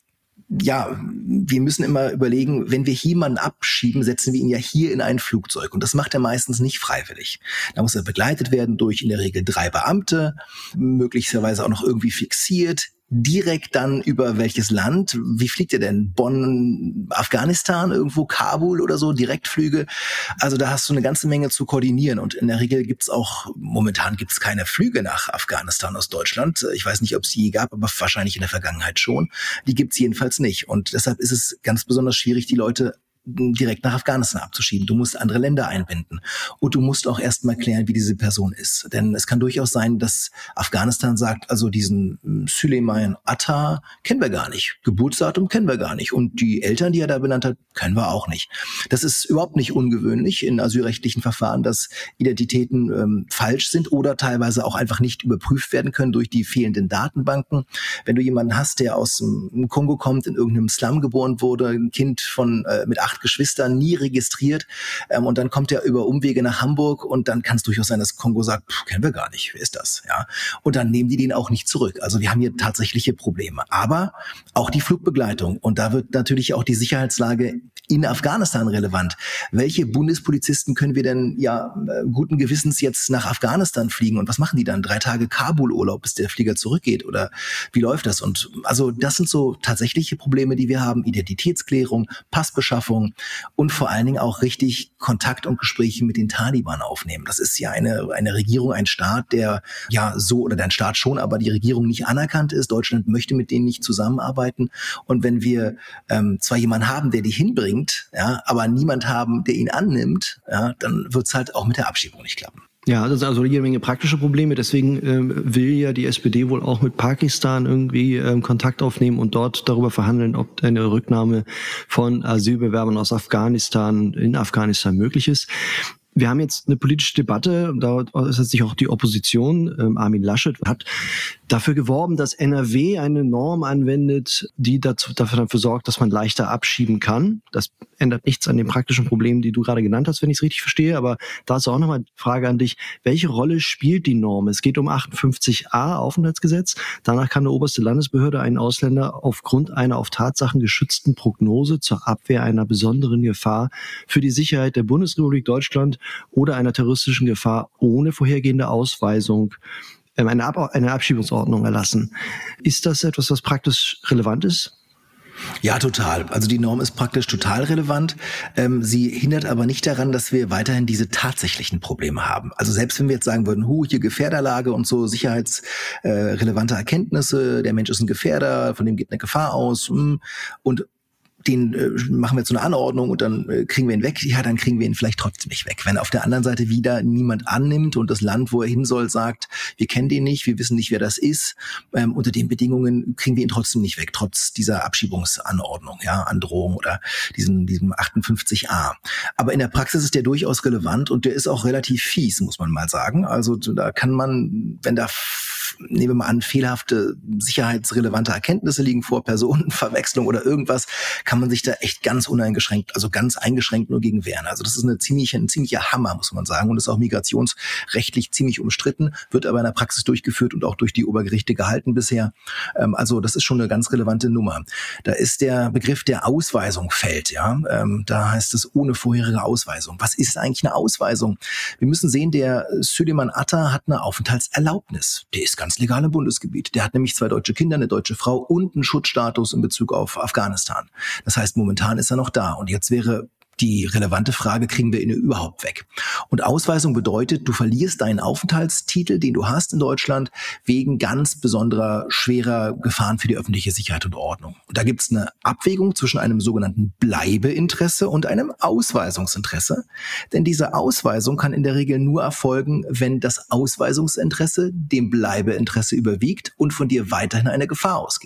ja, wir müssen immer überlegen, wenn wir hier jemanden abschieben, setzen wir ihn ja hier in ein Flugzeug. Und das macht er meistens nicht freiwillig. Da muss er begleitet werden durch in der Regel drei Beamte, möglicherweise auch noch irgendwie fixiert. Direkt dann über welches Land? Wie fliegt er denn? Bonn, Afghanistan, irgendwo Kabul oder so, Direktflüge? Also da hast du eine ganze Menge zu koordinieren und in der Regel gibt's auch, momentan gibt's keine Flüge nach Afghanistan aus Deutschland. Ich weiß nicht, ob es die je gab, aber wahrscheinlich in der Vergangenheit schon. Die gibt's jedenfalls nicht und deshalb ist es ganz besonders schwierig, die Leute direkt nach Afghanistan abzuschieben. Du musst andere Länder einbinden. Und du musst auch erst mal klären, wie diese Person ist. Denn es kann durchaus sein, dass Afghanistan sagt, also diesen Süleyman Atta kennen wir gar nicht. Geburtsdatum kennen wir gar nicht. Und die Eltern, die er da benannt hat, kennen wir auch nicht. Das ist überhaupt nicht ungewöhnlich in asylrechtlichen Verfahren, dass Identitäten ähm, falsch sind oder teilweise auch einfach nicht überprüft werden können durch die fehlenden Datenbanken. Wenn du jemanden hast, der aus dem Kongo kommt, in irgendeinem Slum geboren wurde, ein Kind von äh, mit acht Geschwistern, nie registriert, ähm, und dann kommt er über Umwege nach Hamburg und dann kann es durchaus sein, dass Kongo sagt, pff, kennen wir gar nicht, wer ist das? Ja, und dann nehmen die den auch nicht zurück. Also wir haben hier tatsächliche Probleme. Aber auch die Flugbegleitung und da wird natürlich auch die Sicherheitslage in Afghanistan relevant. Welche Bundespolizisten können wir denn ja guten Gewissens jetzt nach Afghanistan fliegen und was machen die dann? Drei Tage Kabul-Urlaub, bis der Flieger zurückgeht oder wie läuft das? Und also das sind so tatsächliche Probleme, die wir haben. Identitätsklärung, Passbeschaffung und vor allen Dingen auch richtig Kontakt und Gespräche mit den Taliban aufnehmen. Das ist ja eine, eine Regierung, ein Staat, der ja so, oder dein Staat schon, aber die Regierung nicht anerkannt ist. Deutschland möchte mit denen nicht zusammenarbeiten. Und wenn wir ähm, zwar jemanden haben, der die hinbringt, ja, aber niemand haben, der ihn annimmt, ja, dann wird's halt auch mit der Abschiebung nicht klappen. Ja, das sind also jede Menge praktische Probleme. Deswegen ähm, will ja die S P D wohl auch mit Pakistan irgendwie ähm, Kontakt aufnehmen und dort darüber verhandeln, ob eine Rücknahme von Asylbewerbern aus Afghanistan in Afghanistan möglich ist. Wir haben jetzt eine politische Debatte, da äußert sich auch die Opposition. Ähm, Armin Laschet hat dafür geworben, dass N R W eine Norm anwendet, die dazu, dafür sorgt, dass man leichter abschieben kann. Das ändert nichts an den praktischen Problemen, die du gerade genannt hast, wenn ich es richtig verstehe. Aber da ist auch nochmal die Frage an dich, welche Rolle spielt die Norm? Es geht um achtundfünfzig a Aufenthaltsgesetz. Danach kann eine oberste Landesbehörde einen Ausländer aufgrund einer auf Tatsachen geschützten Prognose zur Abwehr einer besonderen Gefahr für die Sicherheit der Bundesrepublik Deutschland oder einer terroristischen Gefahr ohne vorhergehende Ausweisung eine, Ab- eine Abschiebungsordnung erlassen. Ist das etwas, was praktisch relevant ist? Ja, total. Also die Norm ist praktisch total relevant. Ähm, sie hindert aber nicht daran, dass wir weiterhin diese tatsächlichen Probleme haben. Also selbst wenn wir jetzt sagen würden, hu, hier Gefährderlage und so sicherheitsrelevante äh, Erkenntnisse, der Mensch ist ein Gefährder, von dem geht eine Gefahr aus mh, und den äh, machen wir jetzt so eine Anordnung und dann äh, kriegen wir ihn weg, ja, dann kriegen wir ihn vielleicht trotzdem nicht weg. Wenn auf der anderen Seite wieder niemand annimmt und das Land, wo er hin soll, sagt, wir kennen den nicht, wir wissen nicht, wer das ist, ähm, unter den Bedingungen kriegen wir ihn trotzdem nicht weg, trotz dieser Abschiebungsanordnung, ja, Androhung oder diesem, diesem achtundfünfzig a. Aber in der Praxis ist der durchaus relevant und der ist auch relativ fies, muss man mal sagen. Also da kann man, wenn da nehmen wir mal an, fehlerhafte, sicherheitsrelevante Erkenntnisse liegen vor, Personenverwechslung oder irgendwas, kann man sich da echt ganz uneingeschränkt, also ganz eingeschränkt nur gegen wehren. Also das ist eine ziemliche, ein ziemlicher Hammer, muss man sagen, und ist auch migrationsrechtlich ziemlich umstritten, wird aber in der Praxis durchgeführt und auch durch die Obergerichte gehalten bisher. Ähm, also das ist schon eine ganz relevante Nummer. Da ist der Begriff der Ausweisung fällt, ja. Ähm, da heißt es ohne vorherige Ausweisung. Was ist eigentlich eine Ausweisung? Wir müssen sehen, der Süleyman Atta hat eine Aufenthaltserlaubnis. Der ist ganz legal im Bundesgebiet. Der hat nämlich zwei deutsche Kinder, eine deutsche Frau und einen Schutzstatus in Bezug auf Afghanistan. Das heißt, momentan ist er noch da. Und jetzt wäre die relevante Frage, kriegen wir ihn überhaupt weg? Und Ausweisung bedeutet, du verlierst deinen Aufenthaltstitel, den du hast in Deutschland, wegen ganz besonderer, schwerer Gefahren für die öffentliche Sicherheit und Ordnung. Und da gibt es eine Abwägung zwischen einem sogenannten Bleibeinteresse und einem Ausweisungsinteresse. Denn diese Ausweisung kann in der Regel nur erfolgen, wenn das Ausweisungsinteresse dem Bleibeinteresse überwiegt und von dir weiterhin eine Gefahr ausgeht.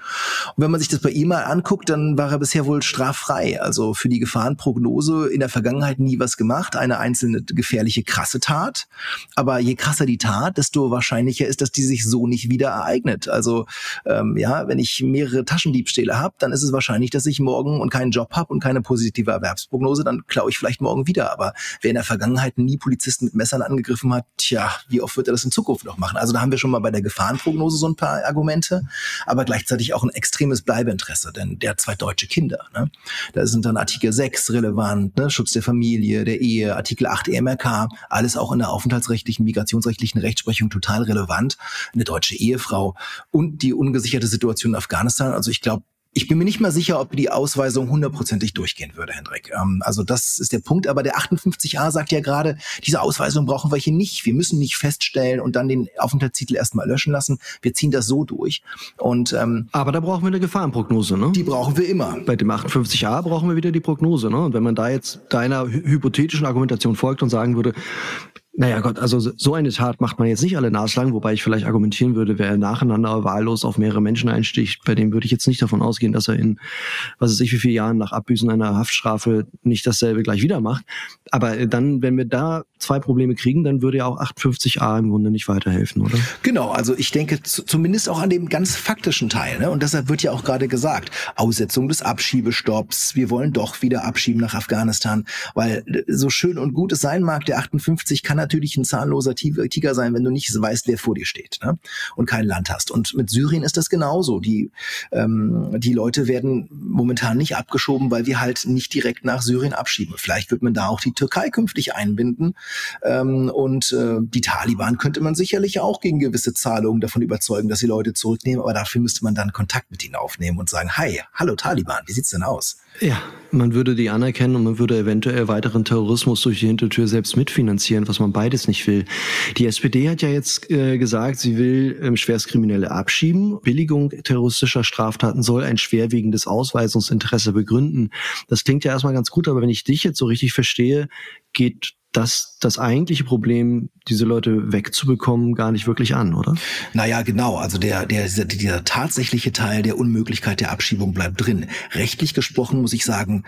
Und wenn man sich das bei ihm mal anguckt, dann war er bisher wohl straffrei. Also für die Gefahrenprognose in der Vergangenheit nie was gemacht. Eine einzelne gefährliche, krasse Tat. Aber je krasser die Tat, desto wahrscheinlicher ist, dass die sich so nicht wieder ereignet. Also ähm, ja, wenn ich mehrere Taschendiebstähle habe, dann ist es wahrscheinlich, dass ich morgen und keinen Job habe und keine positive Erwerbsprognose, dann klaue ich vielleicht morgen wieder. Aber wer in der Vergangenheit nie Polizisten mit Messern angegriffen hat, tja, wie oft wird er das in Zukunft noch machen? Also da haben wir schon mal bei der Gefahrenprognose so ein paar Argumente, aber gleichzeitig auch ein extremes Bleibeinteresse, denn der hat zwei deutsche Kinder. Ne? Da sind dann Artikel sechs relevant, ne? Schutz der Familie, der Ehe, Artikel acht E M R K, alles auch in der aufenthaltsrechtlichen, migrationsrechtlichen Rechtsprechung total relevant. Eine deutsche Ehefrau und die ungesicherte Situation in Afghanistan. Also ich glaube, ich bin mir nicht mal sicher, ob die Ausweisung hundertprozentig durchgehen würde, Hendrik. Ähm, also das ist der Punkt. Aber der achtundfünfzig a sagt ja gerade, diese Ausweisung brauchen wir hier nicht. Wir müssen nicht feststellen und dann den Aufenthaltstitel erstmal löschen lassen. Wir ziehen das so durch. Und ähm, aber da brauchen wir eine Gefahrenprognose, ne? Die brauchen wir immer. Bei dem achtundfünfzig a brauchen wir wieder die Prognose, ne? Und wenn man da jetzt deiner hypothetischen Argumentation folgt und sagen würde, naja Gott, also so eine Tat macht man jetzt nicht alle naslang, wobei ich vielleicht argumentieren würde, wer nacheinander wahllos auf mehrere Menschen einsticht, bei dem würde ich jetzt nicht davon ausgehen, dass er in, was weiß ich, wie viele Jahren nach Abbüßen einer Haftstrafe nicht dasselbe gleich wieder macht. Aber dann, wenn wir da zwei Probleme kriegen, dann würde ja auch achtundfünfzig a im Grunde nicht weiterhelfen, oder? Genau, also ich denke z- zumindest auch an dem ganz faktischen Teil, ne? Und deshalb wird ja auch gerade gesagt, Aussetzung des Abschiebestopps, wir wollen doch wieder abschieben nach Afghanistan, weil so schön und gut es sein mag, der achtundfünfzig kann natürlich ein zahnloser Tiger sein, wenn du nicht weißt, wer vor dir steht, ne? Und kein Land hast. Und mit Syrien ist das genauso. Die, ähm, die Leute werden momentan nicht abgeschoben, weil wir halt nicht direkt nach Syrien abschieben. Vielleicht wird man da auch die Türkei künftig einbinden. Ähm, und äh, die Taliban könnte man sicherlich auch gegen gewisse Zahlungen davon überzeugen, dass sie Leute zurücknehmen. Aber dafür müsste man dann Kontakt mit ihnen aufnehmen und sagen, hi, hallo Taliban, wie sieht's denn aus? Ja, man würde die anerkennen und man würde eventuell weiteren Terrorismus durch die Hintertür selbst mitfinanzieren, was man beides nicht will. Die S P D hat ja jetzt äh, gesagt, sie will ähm, Schwerstkriminelle abschieben. Billigung terroristischer Straftaten soll ein schwerwiegendes Ausweisungsinteresse begründen. Das klingt ja erstmal ganz gut, aber wenn ich dich jetzt so richtig verstehe, geht das das eigentliche Problem, diese Leute wegzubekommen, gar nicht wirklich an, oder? Naja, genau. Also der, der, dieser, dieser tatsächliche Teil der Unmöglichkeit der Abschiebung bleibt drin. Rechtlich gesprochen muss ich sagen,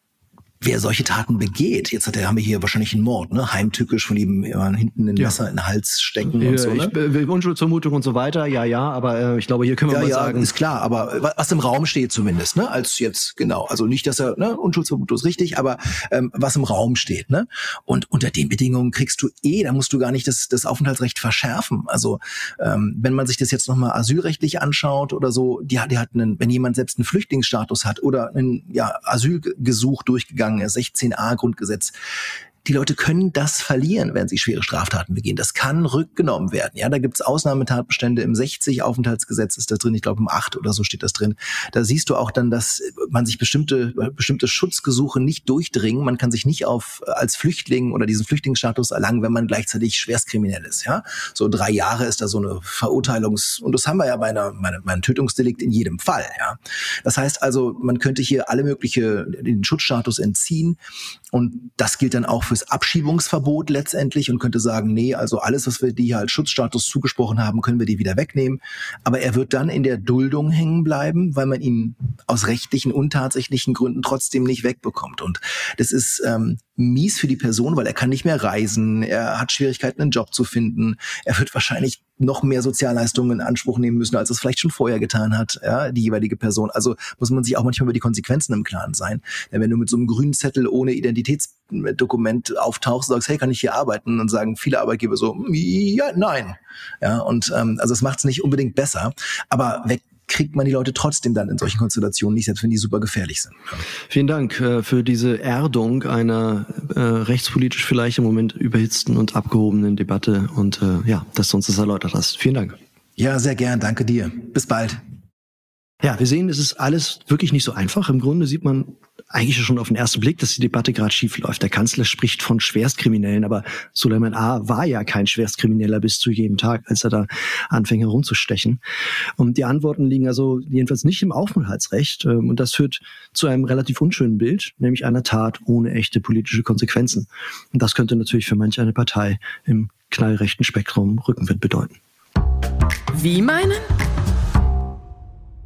wer solche Taten begeht, jetzt hat er, haben wir hier wahrscheinlich einen Mord, ne? Heimtückisch von ihm ja, hinten ein Messer ja. in den Hals stecken ja, und so, ne? Ich, Unschuldsvermutung und so weiter, ja, ja, aber äh, ich glaube, hier können wir ja, mal ja, sagen. Ist klar, aber was im Raum steht zumindest, ne? Als jetzt, genau, also nicht, dass er, ne, Unschuldsvermutung ist richtig, aber ähm, was im Raum steht, ne? Und unter den Bedingungen kriegst du eh, da musst du gar nicht das, das Aufenthaltsrecht verschärfen. Also ähm, wenn man sich das jetzt nochmal asylrechtlich anschaut oder so, die, die hat einen, wenn jemand selbst einen Flüchtlingsstatus hat oder ein ja, Asylgesuch durchgegangen ist, sechzehn a Grundgesetz. Die Leute können das verlieren, wenn sie schwere Straftaten begehen. Das kann rückgenommen werden. Ja, da gibt's Ausnahmetatbestände im sechzig Aufenthaltsgesetz ist das drin. Ich glaube im acht oder so steht das drin. Da siehst du auch dann, dass man sich bestimmte bestimmte Schutzgesuche nicht durchdringen. Man kann sich nicht auf als Flüchtling oder diesen Flüchtlingsstatus erlangen, wenn man gleichzeitig schwerstkriminell ist. Ja, so drei Jahre ist da so eine Verurteilungs und das haben wir ja bei einer bei einem Tötungsdelikt in jedem Fall. Ja, das heißt also, man könnte hier alle mögliche den Schutzstatus entziehen und das gilt dann auch fürs Abschiebungsverbot letztendlich und könnte sagen, nee, also alles, was wir die hier als Schutzstatus zugesprochen haben, können wir die wieder wegnehmen. Aber er wird dann in der Duldung hängen bleiben, weil man ihn aus rechtlichen, untatsächlichen Gründen trotzdem nicht wegbekommt. Und das ist ähm, mies für die Person, weil er kann nicht mehr reisen, er hat Schwierigkeiten, einen Job zu finden, er wird wahrscheinlich noch mehr Sozialleistungen in Anspruch nehmen müssen, als es vielleicht schon vorher getan hat, ja, die jeweilige Person. Also muss man sich auch manchmal über die Konsequenzen im Klaren sein. Denn wenn du mit so einem grünen Zettel ohne Identitätsdokument auftauchst und sagst, hey, kann ich hier arbeiten? Und sagen viele Arbeitgeber so, ja, nein. Ja, und ähm, also es macht es nicht unbedingt besser, aber weg kriegt man die Leute trotzdem dann in solchen Konstellationen nicht, selbst wenn die super gefährlich sind. Vielen Dank äh, für diese Erdung einer äh, rechtspolitisch vielleicht im Moment überhitzten und abgehobenen Debatte und äh, ja, dass du uns das erläutert hast. Vielen Dank. Ja, sehr gern. Danke dir. Bis bald. Ja, wir sehen, es ist alles wirklich nicht so einfach. Im Grunde sieht man eigentlich schon auf den ersten Blick, dass die Debatte gerade schief läuft. Der Kanzler spricht von Schwerstkriminellen, aber Suleiman A. war ja kein Schwerstkrimineller bis zu jedem Tag, als er da anfing herumzustechen. Und die Antworten liegen also jedenfalls nicht im Aufenthaltsrecht. Und das führt zu einem relativ unschönen Bild, nämlich einer Tat ohne echte politische Konsequenzen. Und das könnte natürlich für manch eine Partei im knallrechten Spektrum Rückenwind bedeuten. Wie meinen?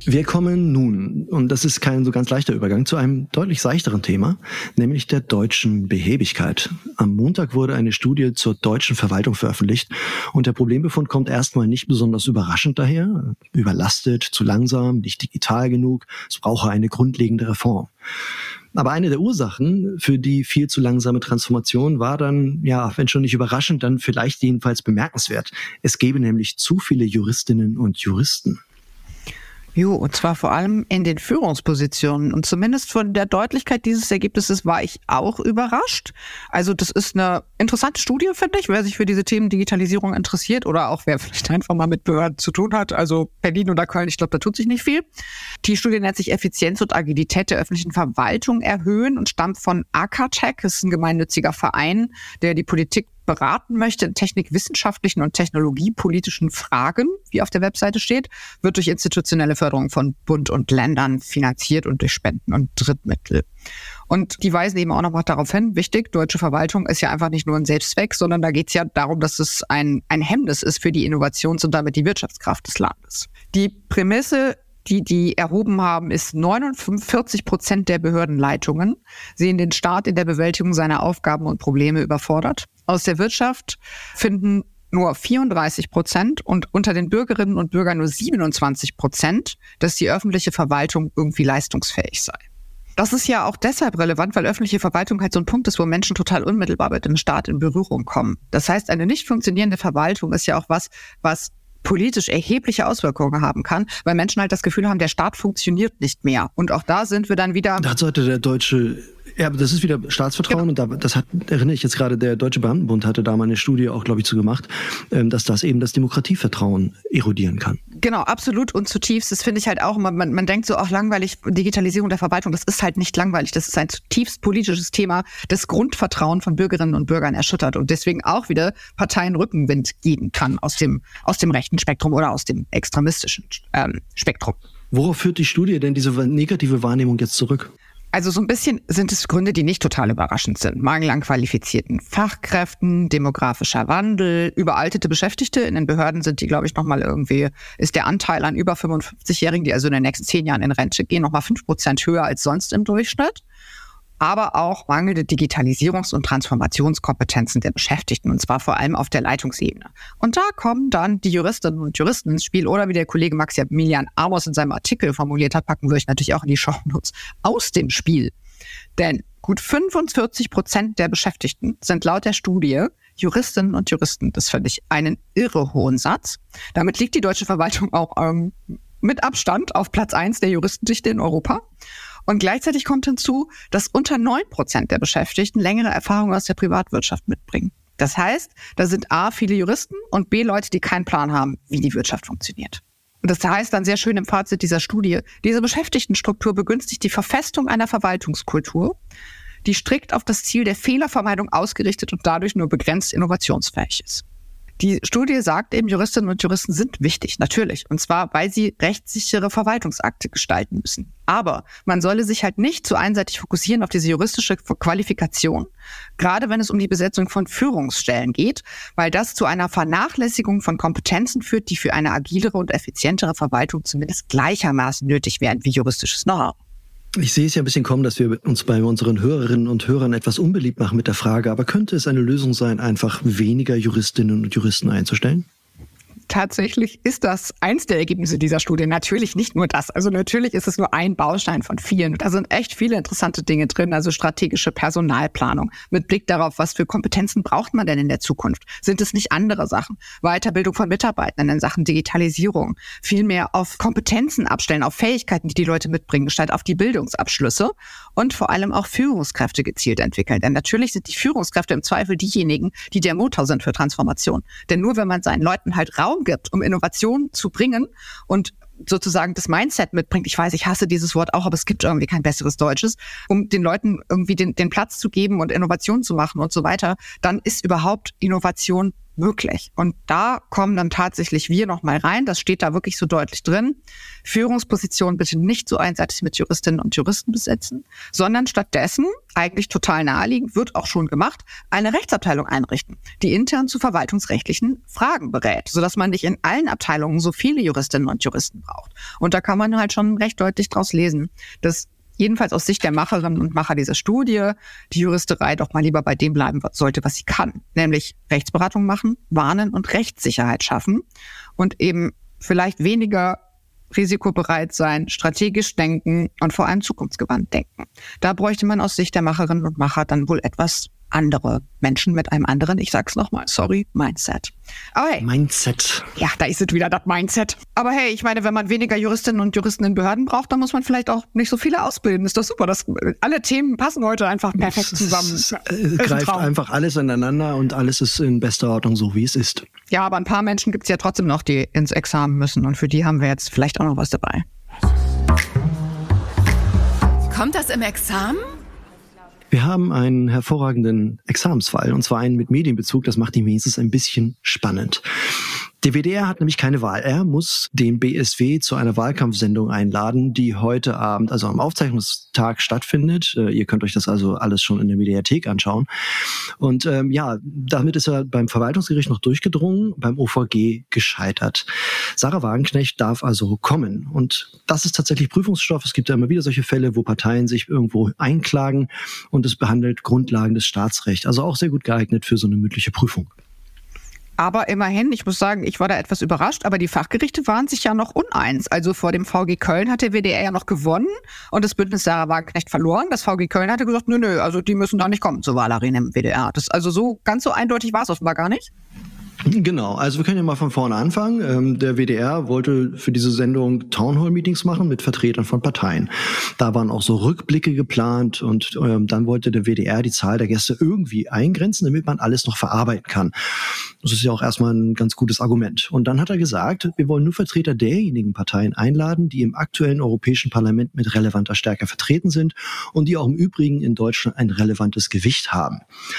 Wir kommen nun, und das ist kein so ganz leichter Übergang, zu einem deutlich seichteren Thema, nämlich der deutschen Behebigkeit. Am Montag wurde eine Studie zur deutschen Verwaltung veröffentlicht und der Problembefund kommt erstmal nicht besonders überraschend daher. Überlastet, zu langsam, nicht digital genug, es brauche eine grundlegende Reform. Aber eine der Ursachen für die viel zu langsame Transformation war dann, ja, wenn schon nicht überraschend, dann vielleicht jedenfalls bemerkenswert. Es gäbe nämlich zu viele Juristinnen und Juristen. Jo, und zwar vor allem in den Führungspositionen. Und zumindest von der Deutlichkeit dieses Ergebnisses war ich auch überrascht. Also das ist eine interessante Studie, finde ich, wer sich für diese Themen Digitalisierung interessiert oder auch wer vielleicht einfach mal mit Behörden zu tun hat. Also Berlin oder Köln, ich glaube, da tut sich nicht viel. Die Studie nennt sich Effizienz und Agilität der öffentlichen Verwaltung erhöhen und stammt von Acatech. Das ist ein gemeinnütziger Verein, der die Politik beraten möchte in technikwissenschaftlichen und technologiepolitischen Fragen, wie auf der Webseite steht, wird durch institutionelle Förderung von Bund und Ländern finanziert und durch Spenden und Drittmittel. Und die weisen eben auch noch mal darauf hin, wichtig, deutsche Verwaltung ist ja einfach nicht nur ein Selbstzweck, sondern da geht es ja darum, dass es ein, ein Hemmnis ist für die Innovations- und damit die Wirtschaftskraft des Landes. Die Prämisse, die die erhoben haben, ist neunundvierzig Prozent der Behördenleitungen sehen den Staat in der Bewältigung seiner Aufgaben und Probleme überfordert. Aus der Wirtschaft finden nur vierunddreißig Prozent und unter den Bürgerinnen und Bürgern nur siebenundzwanzig Prozent, dass die öffentliche Verwaltung irgendwie leistungsfähig sei. Das ist ja auch deshalb relevant, weil öffentliche Verwaltung halt so ein Punkt ist, wo Menschen total unmittelbar mit dem Staat in Berührung kommen. Das heißt, eine nicht funktionierende Verwaltung ist ja auch was, was politisch erhebliche Auswirkungen haben kann, weil Menschen halt das Gefühl haben, der Staat funktioniert nicht mehr. Und auch da sind wir dann wieder... Da sollte der deutsche... Ja, das ist wieder Staatsvertrauen, genau. Und da, das hat, erinnere ich jetzt gerade, der Deutsche Beamtenbund hatte da mal eine Studie auch, glaube ich, zu gemacht, dass das eben das Demokratievertrauen erodieren kann. Genau, absolut und zutiefst. Das finde ich halt auch immer, man, man denkt so, auch langweilig, Digitalisierung der Verwaltung, das ist halt nicht langweilig. Das ist ein zutiefst politisches Thema, das Grundvertrauen von Bürgerinnen und Bürgern erschüttert und deswegen auch wieder Parteien Rückenwind geben kann aus dem, aus dem rechten Spektrum oder aus dem extremistischen ähm, Spektrum. Worauf führt die Studie denn diese negative Wahrnehmung jetzt zurück? Also so ein bisschen sind es Gründe, die nicht total überraschend sind. Mangel an qualifizierten Fachkräften, demografischer Wandel, überaltete Beschäftigte. In den Behörden sind die, glaube ich, nochmal irgendwie, ist der Anteil an über fünfundfünfzigjährigen, die also in den nächsten zehn Jahren in Rente gehen, nochmal fünf Prozent höher als sonst im Durchschnitt. Aber auch mangelnde Digitalisierungs- und Transformationskompetenzen der Beschäftigten, und zwar vor allem auf der Leitungsebene. Und da kommen dann die Juristinnen und Juristen ins Spiel, oder wie der Kollege Maximilian Amos in seinem Artikel formuliert hat, packen wir euch natürlich auch in die Shownotes, aus dem Spiel. Denn gut fünfundvierzig Prozent der Beschäftigten sind laut der Studie Juristinnen und Juristen. Das finde ich einen irre hohen Satz. Damit liegt die deutsche Verwaltung auch ähm, mit Abstand auf Platz eins der Juristendichte in Europa. Und gleichzeitig kommt hinzu, dass unter neun Prozent der Beschäftigten längere Erfahrungen aus der Privatwirtschaft mitbringen. Das heißt, da sind A, viele Juristen und B, Leute, die keinen Plan haben, wie die Wirtschaft funktioniert. Und das heißt dann sehr schön im Fazit dieser Studie, diese Beschäftigtenstruktur begünstigt die Verfestung einer Verwaltungskultur, die strikt auf das Ziel der Fehlervermeidung ausgerichtet und dadurch nur begrenzt innovationsfähig ist. Die Studie sagt eben, Juristinnen und Juristen sind wichtig, natürlich. Und zwar, weil sie rechtssichere Verwaltungsakte gestalten müssen. Aber man solle sich halt nicht zu einseitig fokussieren auf diese juristische Qualifikation, gerade wenn es um die Besetzung von Führungsstellen geht, weil das zu einer Vernachlässigung von Kompetenzen führt, die für eine agilere und effizientere Verwaltung zumindest gleichermaßen nötig wären wie juristisches Know-how. Ich sehe es ja ein bisschen kommen, dass wir uns bei unseren Hörerinnen und Hörern etwas unbeliebt machen mit der Frage, aber könnte es eine Lösung sein, einfach weniger Juristinnen und Juristen einzustellen? Tatsächlich ist das eins der Ergebnisse dieser Studie. Natürlich nicht nur das. Also natürlich ist es nur ein Baustein von vielen. Da sind echt viele interessante Dinge drin. Also strategische Personalplanung mit Blick darauf, was für Kompetenzen braucht man denn in der Zukunft? Sind es nicht andere Sachen? Weiterbildung von Mitarbeitenden in Sachen Digitalisierung. Viel mehr auf Kompetenzen abstellen, auf Fähigkeiten, die die Leute mitbringen, statt auf die Bildungsabschlüsse. Und vor allem auch Führungskräfte gezielt entwickeln. Denn natürlich sind die Führungskräfte im Zweifel diejenigen, die der Motor sind für Transformation. Denn nur wenn man seinen Leuten halt Raum gibt, um Innovation zu bringen und sozusagen das Mindset mitbringt, ich weiß, ich hasse dieses Wort auch, aber es gibt irgendwie kein besseres Deutsches, um den Leuten irgendwie den, den Platz zu geben und Innovation zu machen und so weiter, dann ist überhaupt Innovation möglich. Und da kommen dann tatsächlich wir nochmal rein. Das steht da wirklich so deutlich drin. Führungspositionen bitte nicht so einseitig mit Juristinnen und Juristen besetzen, sondern stattdessen, eigentlich total naheliegend, wird auch schon gemacht, eine Rechtsabteilung einrichten, die intern zu verwaltungsrechtlichen Fragen berät, sodass man nicht in allen Abteilungen so viele Juristinnen und Juristen braucht. Und da kann man halt schon recht deutlich draus lesen, dass jedenfalls aus Sicht der Macherinnen und Macher dieser Studie die Juristerei doch mal lieber bei dem bleiben sollte, was sie kann. Nämlich Rechtsberatung machen, warnen und Rechtssicherheit schaffen und eben vielleicht weniger risikobereit sein, strategisch denken und vor allem zukunftsgewandt denken. Da bräuchte man aus Sicht der Macherinnen und Macher dann wohl etwas andere Menschen mit einem anderen, ich sag's nochmal, sorry, Mindset. Aber hey. Mindset. Ja, da ist es wieder, das Mindset. Aber hey, ich meine, wenn man weniger Juristinnen und Juristen in Behörden braucht, dann muss man vielleicht auch nicht so viele ausbilden. Ist doch super. Das, alle Themen passen heute einfach perfekt zusammen. Es äh, greift einfach alles ineinander und alles ist in bester Ordnung so, wie es ist. Ja, aber ein paar Menschen gibt's ja trotzdem noch, die ins Examen müssen. Und für die haben wir jetzt vielleicht auch noch was dabei. Kommt das im Examen? Wir haben einen hervorragenden Examensfall, und zwar einen mit Medienbezug. Das macht ihn wenigstens ein bisschen spannend. Der W D R hat nämlich keine Wahl. Er muss den B S W zu einer Wahlkampfsendung einladen, die heute Abend, also am Aufzeichnungstag, stattfindet. Äh, ihr könnt euch das also alles schon in der Mediathek anschauen. Und ähm, ja, damit ist er beim Verwaltungsgericht noch durchgedrungen, beim O V G gescheitert. Sarah Wagenknecht darf also kommen. Und das ist tatsächlich Prüfungsstoff. Es gibt ja immer wieder solche Fälle, wo Parteien sich irgendwo einklagen, und es behandelt Grundlagen des Staatsrechts. Also auch sehr gut geeignet für so eine mündliche Prüfung. Aber immerhin, ich muss sagen, ich war da etwas überrascht, aber die Fachgerichte waren sich ja noch uneins. Also vor dem V G Köln hat der W D R ja noch gewonnen und das Bündnis Sarah Wagenknecht verloren. Das V G Köln hatte gesagt, nö, nö, also die müssen da nicht kommen zur Wahlarena im W D R. Das, also so ganz so eindeutig war es offenbar gar nicht. Genau, also wir können ja mal von vorne anfangen. Ähm, der W D R wollte für diese Sendung Townhall-Meetings machen mit Vertretern von Parteien. Da waren auch so Rückblicke geplant und ähm, dann wollte der W D R die Zahl der Gäste irgendwie eingrenzen, damit man alles noch verarbeiten kann. Das ist ja auch erstmal ein ganz gutes Argument. Und dann hat er gesagt, wir wollen nur Vertreter derjenigen Parteien einladen, die im aktuellen Europäischen Parlament mit relevanter Stärke vertreten sind und die auch im Übrigen in Deutschland ein relevantes Gewicht haben.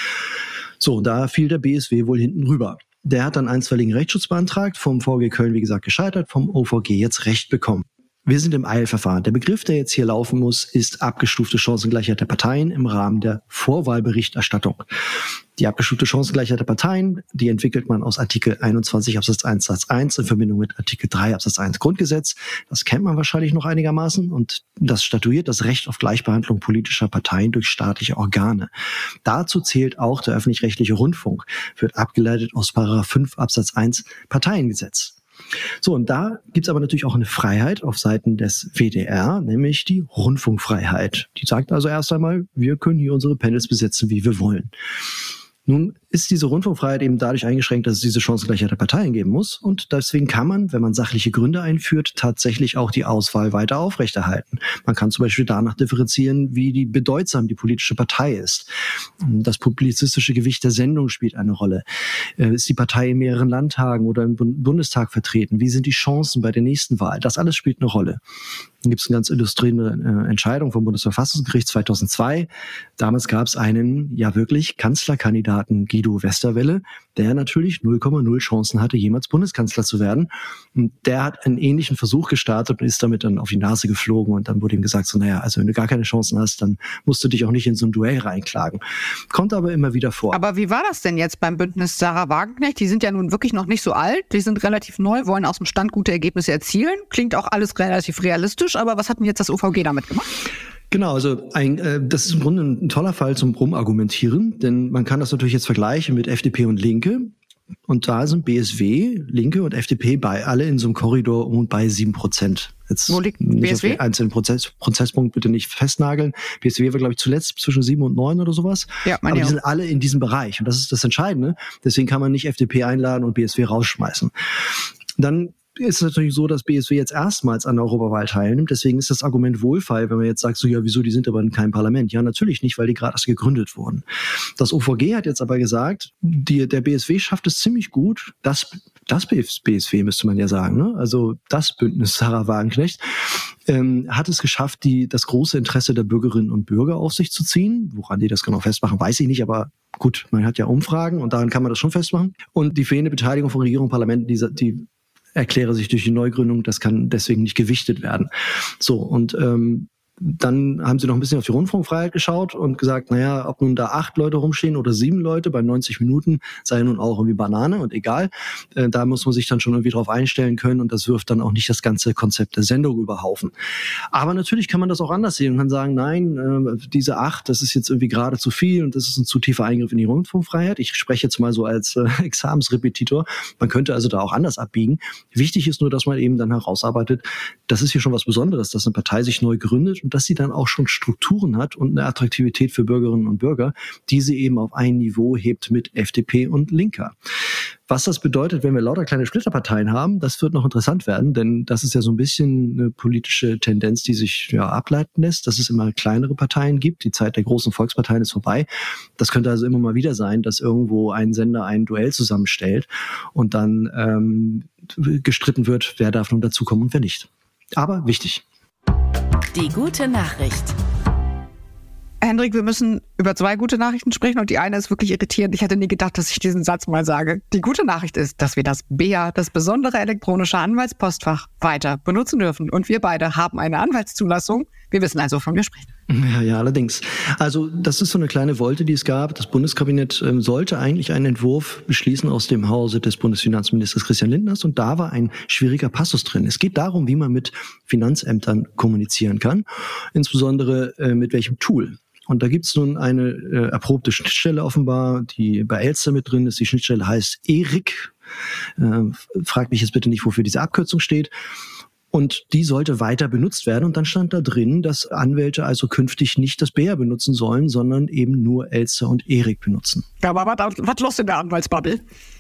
So, da fiel der B S W wohl hinten rüber. Der hat dann einstweiligen Rechtsschutz beantragt, vom V G Köln, wie gesagt, gescheitert, vom O V G jetzt Recht bekommen. Wir sind im Eilverfahren. Der Begriff, der jetzt hier laufen muss, ist abgestufte Chancengleichheit der Parteien im Rahmen der Vorwahlberichterstattung. Die abgestufte Chancengleichheit der Parteien, die entwickelt man aus Artikel einundzwanzig Absatz eins Satz eins in Verbindung mit Artikel drei Absatz eins Grundgesetz. Das kennt man wahrscheinlich noch einigermaßen und das statuiert das Recht auf Gleichbehandlung politischer Parteien durch staatliche Organe. Dazu zählt auch der öffentlich-rechtliche Rundfunk, wird abgeleitet aus Paragraph fünf Absatz eins Parteiengesetz. So, und da gibt's aber natürlich auch eine Freiheit auf Seiten des W D R, nämlich die Rundfunkfreiheit. Die sagt also erst einmal, wir können hier unsere Panels besetzen, wie wir wollen. Nun ist diese Rundfunkfreiheit eben dadurch eingeschränkt, dass es diese Chancengleichheit der Parteien geben muss. Und deswegen kann man, wenn man sachliche Gründe einführt, tatsächlich auch die Auswahl weiter aufrechterhalten. Man kann zum Beispiel danach differenzieren, wie die bedeutsam die politische Partei ist. Das publizistische Gewicht der Sendung spielt eine Rolle. Ist die Partei in mehreren Landtagen oder im Bundestag vertreten? Wie sind die Chancen bei der nächsten Wahl? Das alles spielt eine Rolle. Dann gibt es eine ganz illustrierende Entscheidung vom Bundesverfassungsgericht zweitausendzwei. Damals gab es einen, ja wirklich, Kanzlerkandidaten Guido Westerwelle, der natürlich null Komma null Chancen hatte, jemals Bundeskanzler zu werden. Und der hat einen ähnlichen Versuch gestartet und ist damit dann auf die Nase geflogen. Und dann wurde ihm gesagt, so naja, also wenn du gar keine Chancen hast, dann musst du dich auch nicht in so ein Duell reinklagen. Kommt aber immer wieder vor. Aber wie war das denn jetzt beim Bündnis Sarah Wagenknecht? Die sind ja nun wirklich noch nicht so alt, die sind relativ neu, wollen aus dem Stand gute Ergebnisse erzielen. Klingt auch alles relativ realistisch, aber was hat denn jetzt das O V G damit gemacht? Genau, also ein, äh, das ist im Grunde ein toller Fall zum Rumargumentieren, denn man kann das natürlich jetzt vergleichen mit F D P und Linke. Und da sind B S W, Linke und F D P bei alle in so einem Korridor um und bei sieben Prozent. Jetzt Wo liegt nicht B S W? Auf den einzelnen Prozess, Prozesspunkt bitte nicht festnageln. B S W war, glaube ich, zuletzt zwischen sieben und neun oder sowas. Ja, meine Aber die auch. sind alle in diesem Bereich. Und das ist das Entscheidende. Deswegen kann man nicht F D P einladen und B S W rausschmeißen. Dann ist es natürlich so, dass B S W jetzt erstmals an der Europawahl teilnimmt. Deswegen ist das Argument wohlfeil, wenn man jetzt sagt, so ja, wieso, die sind aber in keinem Parlament. Ja, natürlich nicht, weil die gerade erst gegründet wurden. Das O V G hat jetzt aber gesagt, die, der B S W schafft es ziemlich gut, das das B S W müsste man ja sagen, ne? Also das Bündnis Sarah Wagenknecht, ähm, hat es geschafft, die, das große Interesse der Bürgerinnen und Bürger auf sich zu ziehen. Woran die das genau festmachen, weiß ich nicht, aber gut, man hat ja Umfragen und daran kann man das schon festmachen. Und die fehlende Beteiligung von Regierung und Parlament, die, die erkläre sich durch die Neugründung, das kann deswegen nicht gewichtet werden. So, und ähm, dann haben sie noch ein bisschen auf die Rundfunkfreiheit geschaut und gesagt, naja, ob nun da acht Leute rumstehen oder sieben Leute bei neunzig Minuten, sei nun auch irgendwie Banane und egal. Äh, da muss man sich dann schon irgendwie drauf einstellen können und das wirft dann auch nicht das ganze Konzept der Sendung über Haufen. Aber natürlich kann man das auch anders sehen und kann sagen, nein, äh, diese acht, das ist jetzt irgendwie gerade zu viel und das ist ein zu tiefer Eingriff in die Rundfunkfreiheit. Ich spreche jetzt mal so als äh, Examensrepetitor. Man könnte also da auch anders abbiegen. Wichtig ist nur, dass man eben dann herausarbeitet, das ist hier schon was Besonderes, dass eine Partei sich neu gründet und dass sie dann auch schon Strukturen hat und eine Attraktivität für Bürgerinnen und Bürger, die sie eben auf ein Niveau hebt mit F D P und Linker. Was das bedeutet, wenn wir lauter kleine Splitterparteien haben, das wird noch interessant werden, denn das ist ja so ein bisschen eine politische Tendenz, die sich ja ableiten lässt, dass es immer kleinere Parteien gibt. Die Zeit der großen Volksparteien ist vorbei. Das könnte also immer mal wieder sein, dass irgendwo ein Sender ein Duell zusammenstellt und dann ähm, gestritten wird, wer darf nun dazukommen und wer nicht. Aber wichtig. Die gute Nachricht. Hendrik, wir müssen über zwei gute Nachrichten sprechen und die eine ist wirklich irritierend. Ich hätte nie gedacht, dass ich diesen Satz mal sage. Die gute Nachricht ist, dass wir das B E A, das besondere elektronische Anwaltspostfach, weiter benutzen dürfen. Und wir beide haben eine Anwaltszulassung. Wir wissen also, wovon wir sprechen. Ja, ja, allerdings. Also das ist so eine kleine Wolte, die es gab. Das Bundeskabinett ähm, sollte eigentlich einen Entwurf beschließen aus dem Hause des Bundesfinanzministers Christian Lindners und da war ein schwieriger Passus drin. Es geht darum, wie man mit Finanzämtern kommunizieren kann, insbesondere äh, mit welchem Tool. Und da gibt's nun eine äh, erprobte Schnittstelle offenbar, die bei Elster mit drin ist. Die Schnittstelle heißt E R I C. Äh, fragt mich jetzt bitte nicht, wofür diese Abkürzung steht. Und die sollte weiter benutzt werden. Und dann stand da drin, dass Anwälte also künftig nicht das B E A benutzen sollen, sondern eben nur Elster und E R I C benutzen. Ja, aber was, was los in der Anwaltsbubble?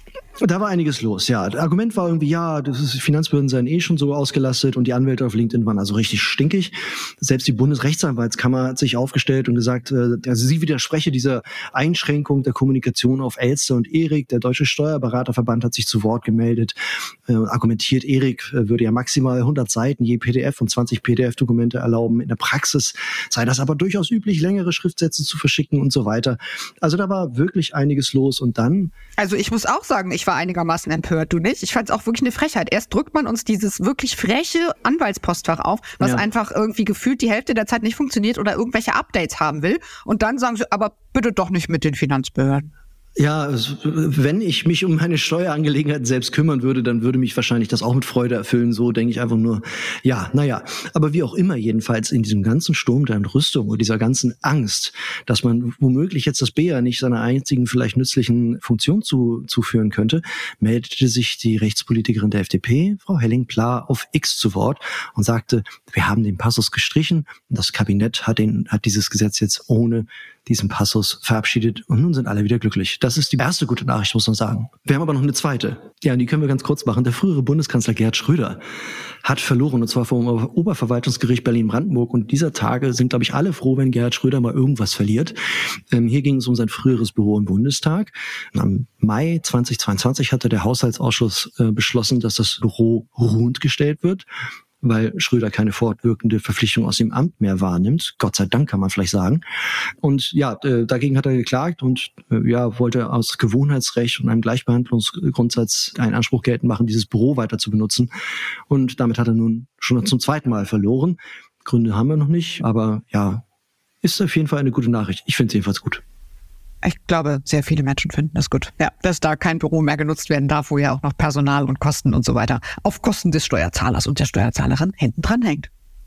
Da war einiges los, ja. Das Argument war irgendwie, ja, das ist, Finanzbehörden seien eh schon so ausgelastet und die Anwälte auf LinkedIn waren also richtig stinkig. Selbst die Bundesrechtsanwaltskammer hat sich aufgestellt und gesagt, äh, also sie widerspreche dieser Einschränkung der Kommunikation auf Elster und E R I C. Der Deutsche Steuerberaterverband hat sich zu Wort gemeldet äh, und argumentiert, E R I C würde ja maximal hundert Seiten je P D F und zwanzig P D F-Dokumente erlauben. In der Praxis sei das aber durchaus üblich, längere Schriftsätze zu verschicken und so weiter. Also da war wirklich einiges los und dann... Also ich muss auch sagen, ich war einigermaßen empört, du nicht? Ich fand es auch wirklich eine Frechheit. Erst drückt man uns dieses wirklich freche Anwaltspostfach auf, was ja. einfach irgendwie gefühlt die Hälfte der Zeit nicht funktioniert oder irgendwelche Updates haben will. Und dann sagen sie, aber bitte doch nicht mit den Finanzbehörden. Ja, wenn ich mich um meine Steuerangelegenheiten selbst kümmern würde, dann würde mich wahrscheinlich das auch mit Freude erfüllen. So denke ich einfach nur, ja, naja. Aber wie auch immer, jedenfalls in diesem ganzen Sturm der Entrüstung und dieser ganzen Angst, dass man womöglich jetzt das B E A nicht seiner einzigen vielleicht nützlichen Funktion zu, zuführen könnte, meldete sich die Rechtspolitikerin der F D P, Frau Helling-Pla, auf X zu Wort und sagte, wir haben den Passus gestrichen und das Kabinett hat, den, hat dieses Gesetz jetzt ohne diesen Passus verabschiedet und nun sind alle wieder glücklich. Das ist die erste gute Nachricht, muss man sagen. Wir haben aber noch eine zweite. Ja, die können wir ganz kurz machen. Der frühere Bundeskanzler Gerhard Schröder hat verloren und zwar vom Oberverwaltungsgericht Berlin-Brandenburg und dieser Tage sind, glaube ich, alle froh, wenn Gerhard Schröder mal irgendwas verliert. Ähm, hier ging es um sein früheres Büro im Bundestag. Am Mai zweitausendzweiundzwanzig hatte der Haushaltsausschuss äh, beschlossen, dass das Büro ruhend gestellt wird, weil Schröder keine fortwirkende Verpflichtung aus dem Amt mehr wahrnimmt. Gott sei Dank, kann man vielleicht sagen. Und ja, äh, dagegen hat er geklagt und äh, ja, wollte aus Gewohnheitsrecht und einem Gleichbehandlungsgrundsatz einen Anspruch geltend machen, dieses Büro weiter zu benutzen. Und damit hat er nun schon zum zweiten Mal verloren. Gründe haben wir noch nicht, aber ja, ist auf jeden Fall eine gute Nachricht. Ich finde es jedenfalls gut. Ich glaube, sehr viele Menschen finden das gut. Ja, dass da kein Büro mehr genutzt werden darf, wo ja auch noch Personal und Kosten und so weiter auf Kosten des Steuerzahlers und der Steuerzahlerin hinten dran hängt.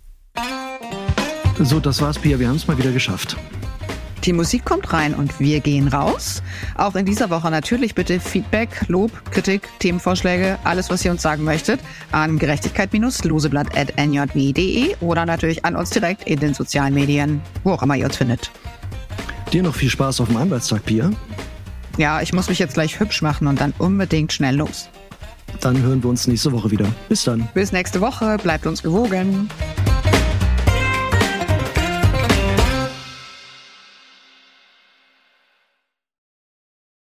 So, das war's, Pia. Wir haben es mal wieder geschafft. Die Musik kommt rein und wir gehen raus. Auch in dieser Woche natürlich bitte Feedback, Lob, Kritik, Themenvorschläge, alles, was ihr uns sagen möchtet, an gerechtigkeit-loseblatt at n j w punkt d e oder natürlich an uns direkt in den sozialen Medien, wo auch immer ihr uns findet. Dir noch viel Spaß auf dem Anwaltstag, Pia. Ja, ich muss mich jetzt gleich hübsch machen und dann unbedingt schnell los. Dann hören wir uns nächste Woche wieder. Bis dann. Bis nächste Woche. Bleibt uns gewogen.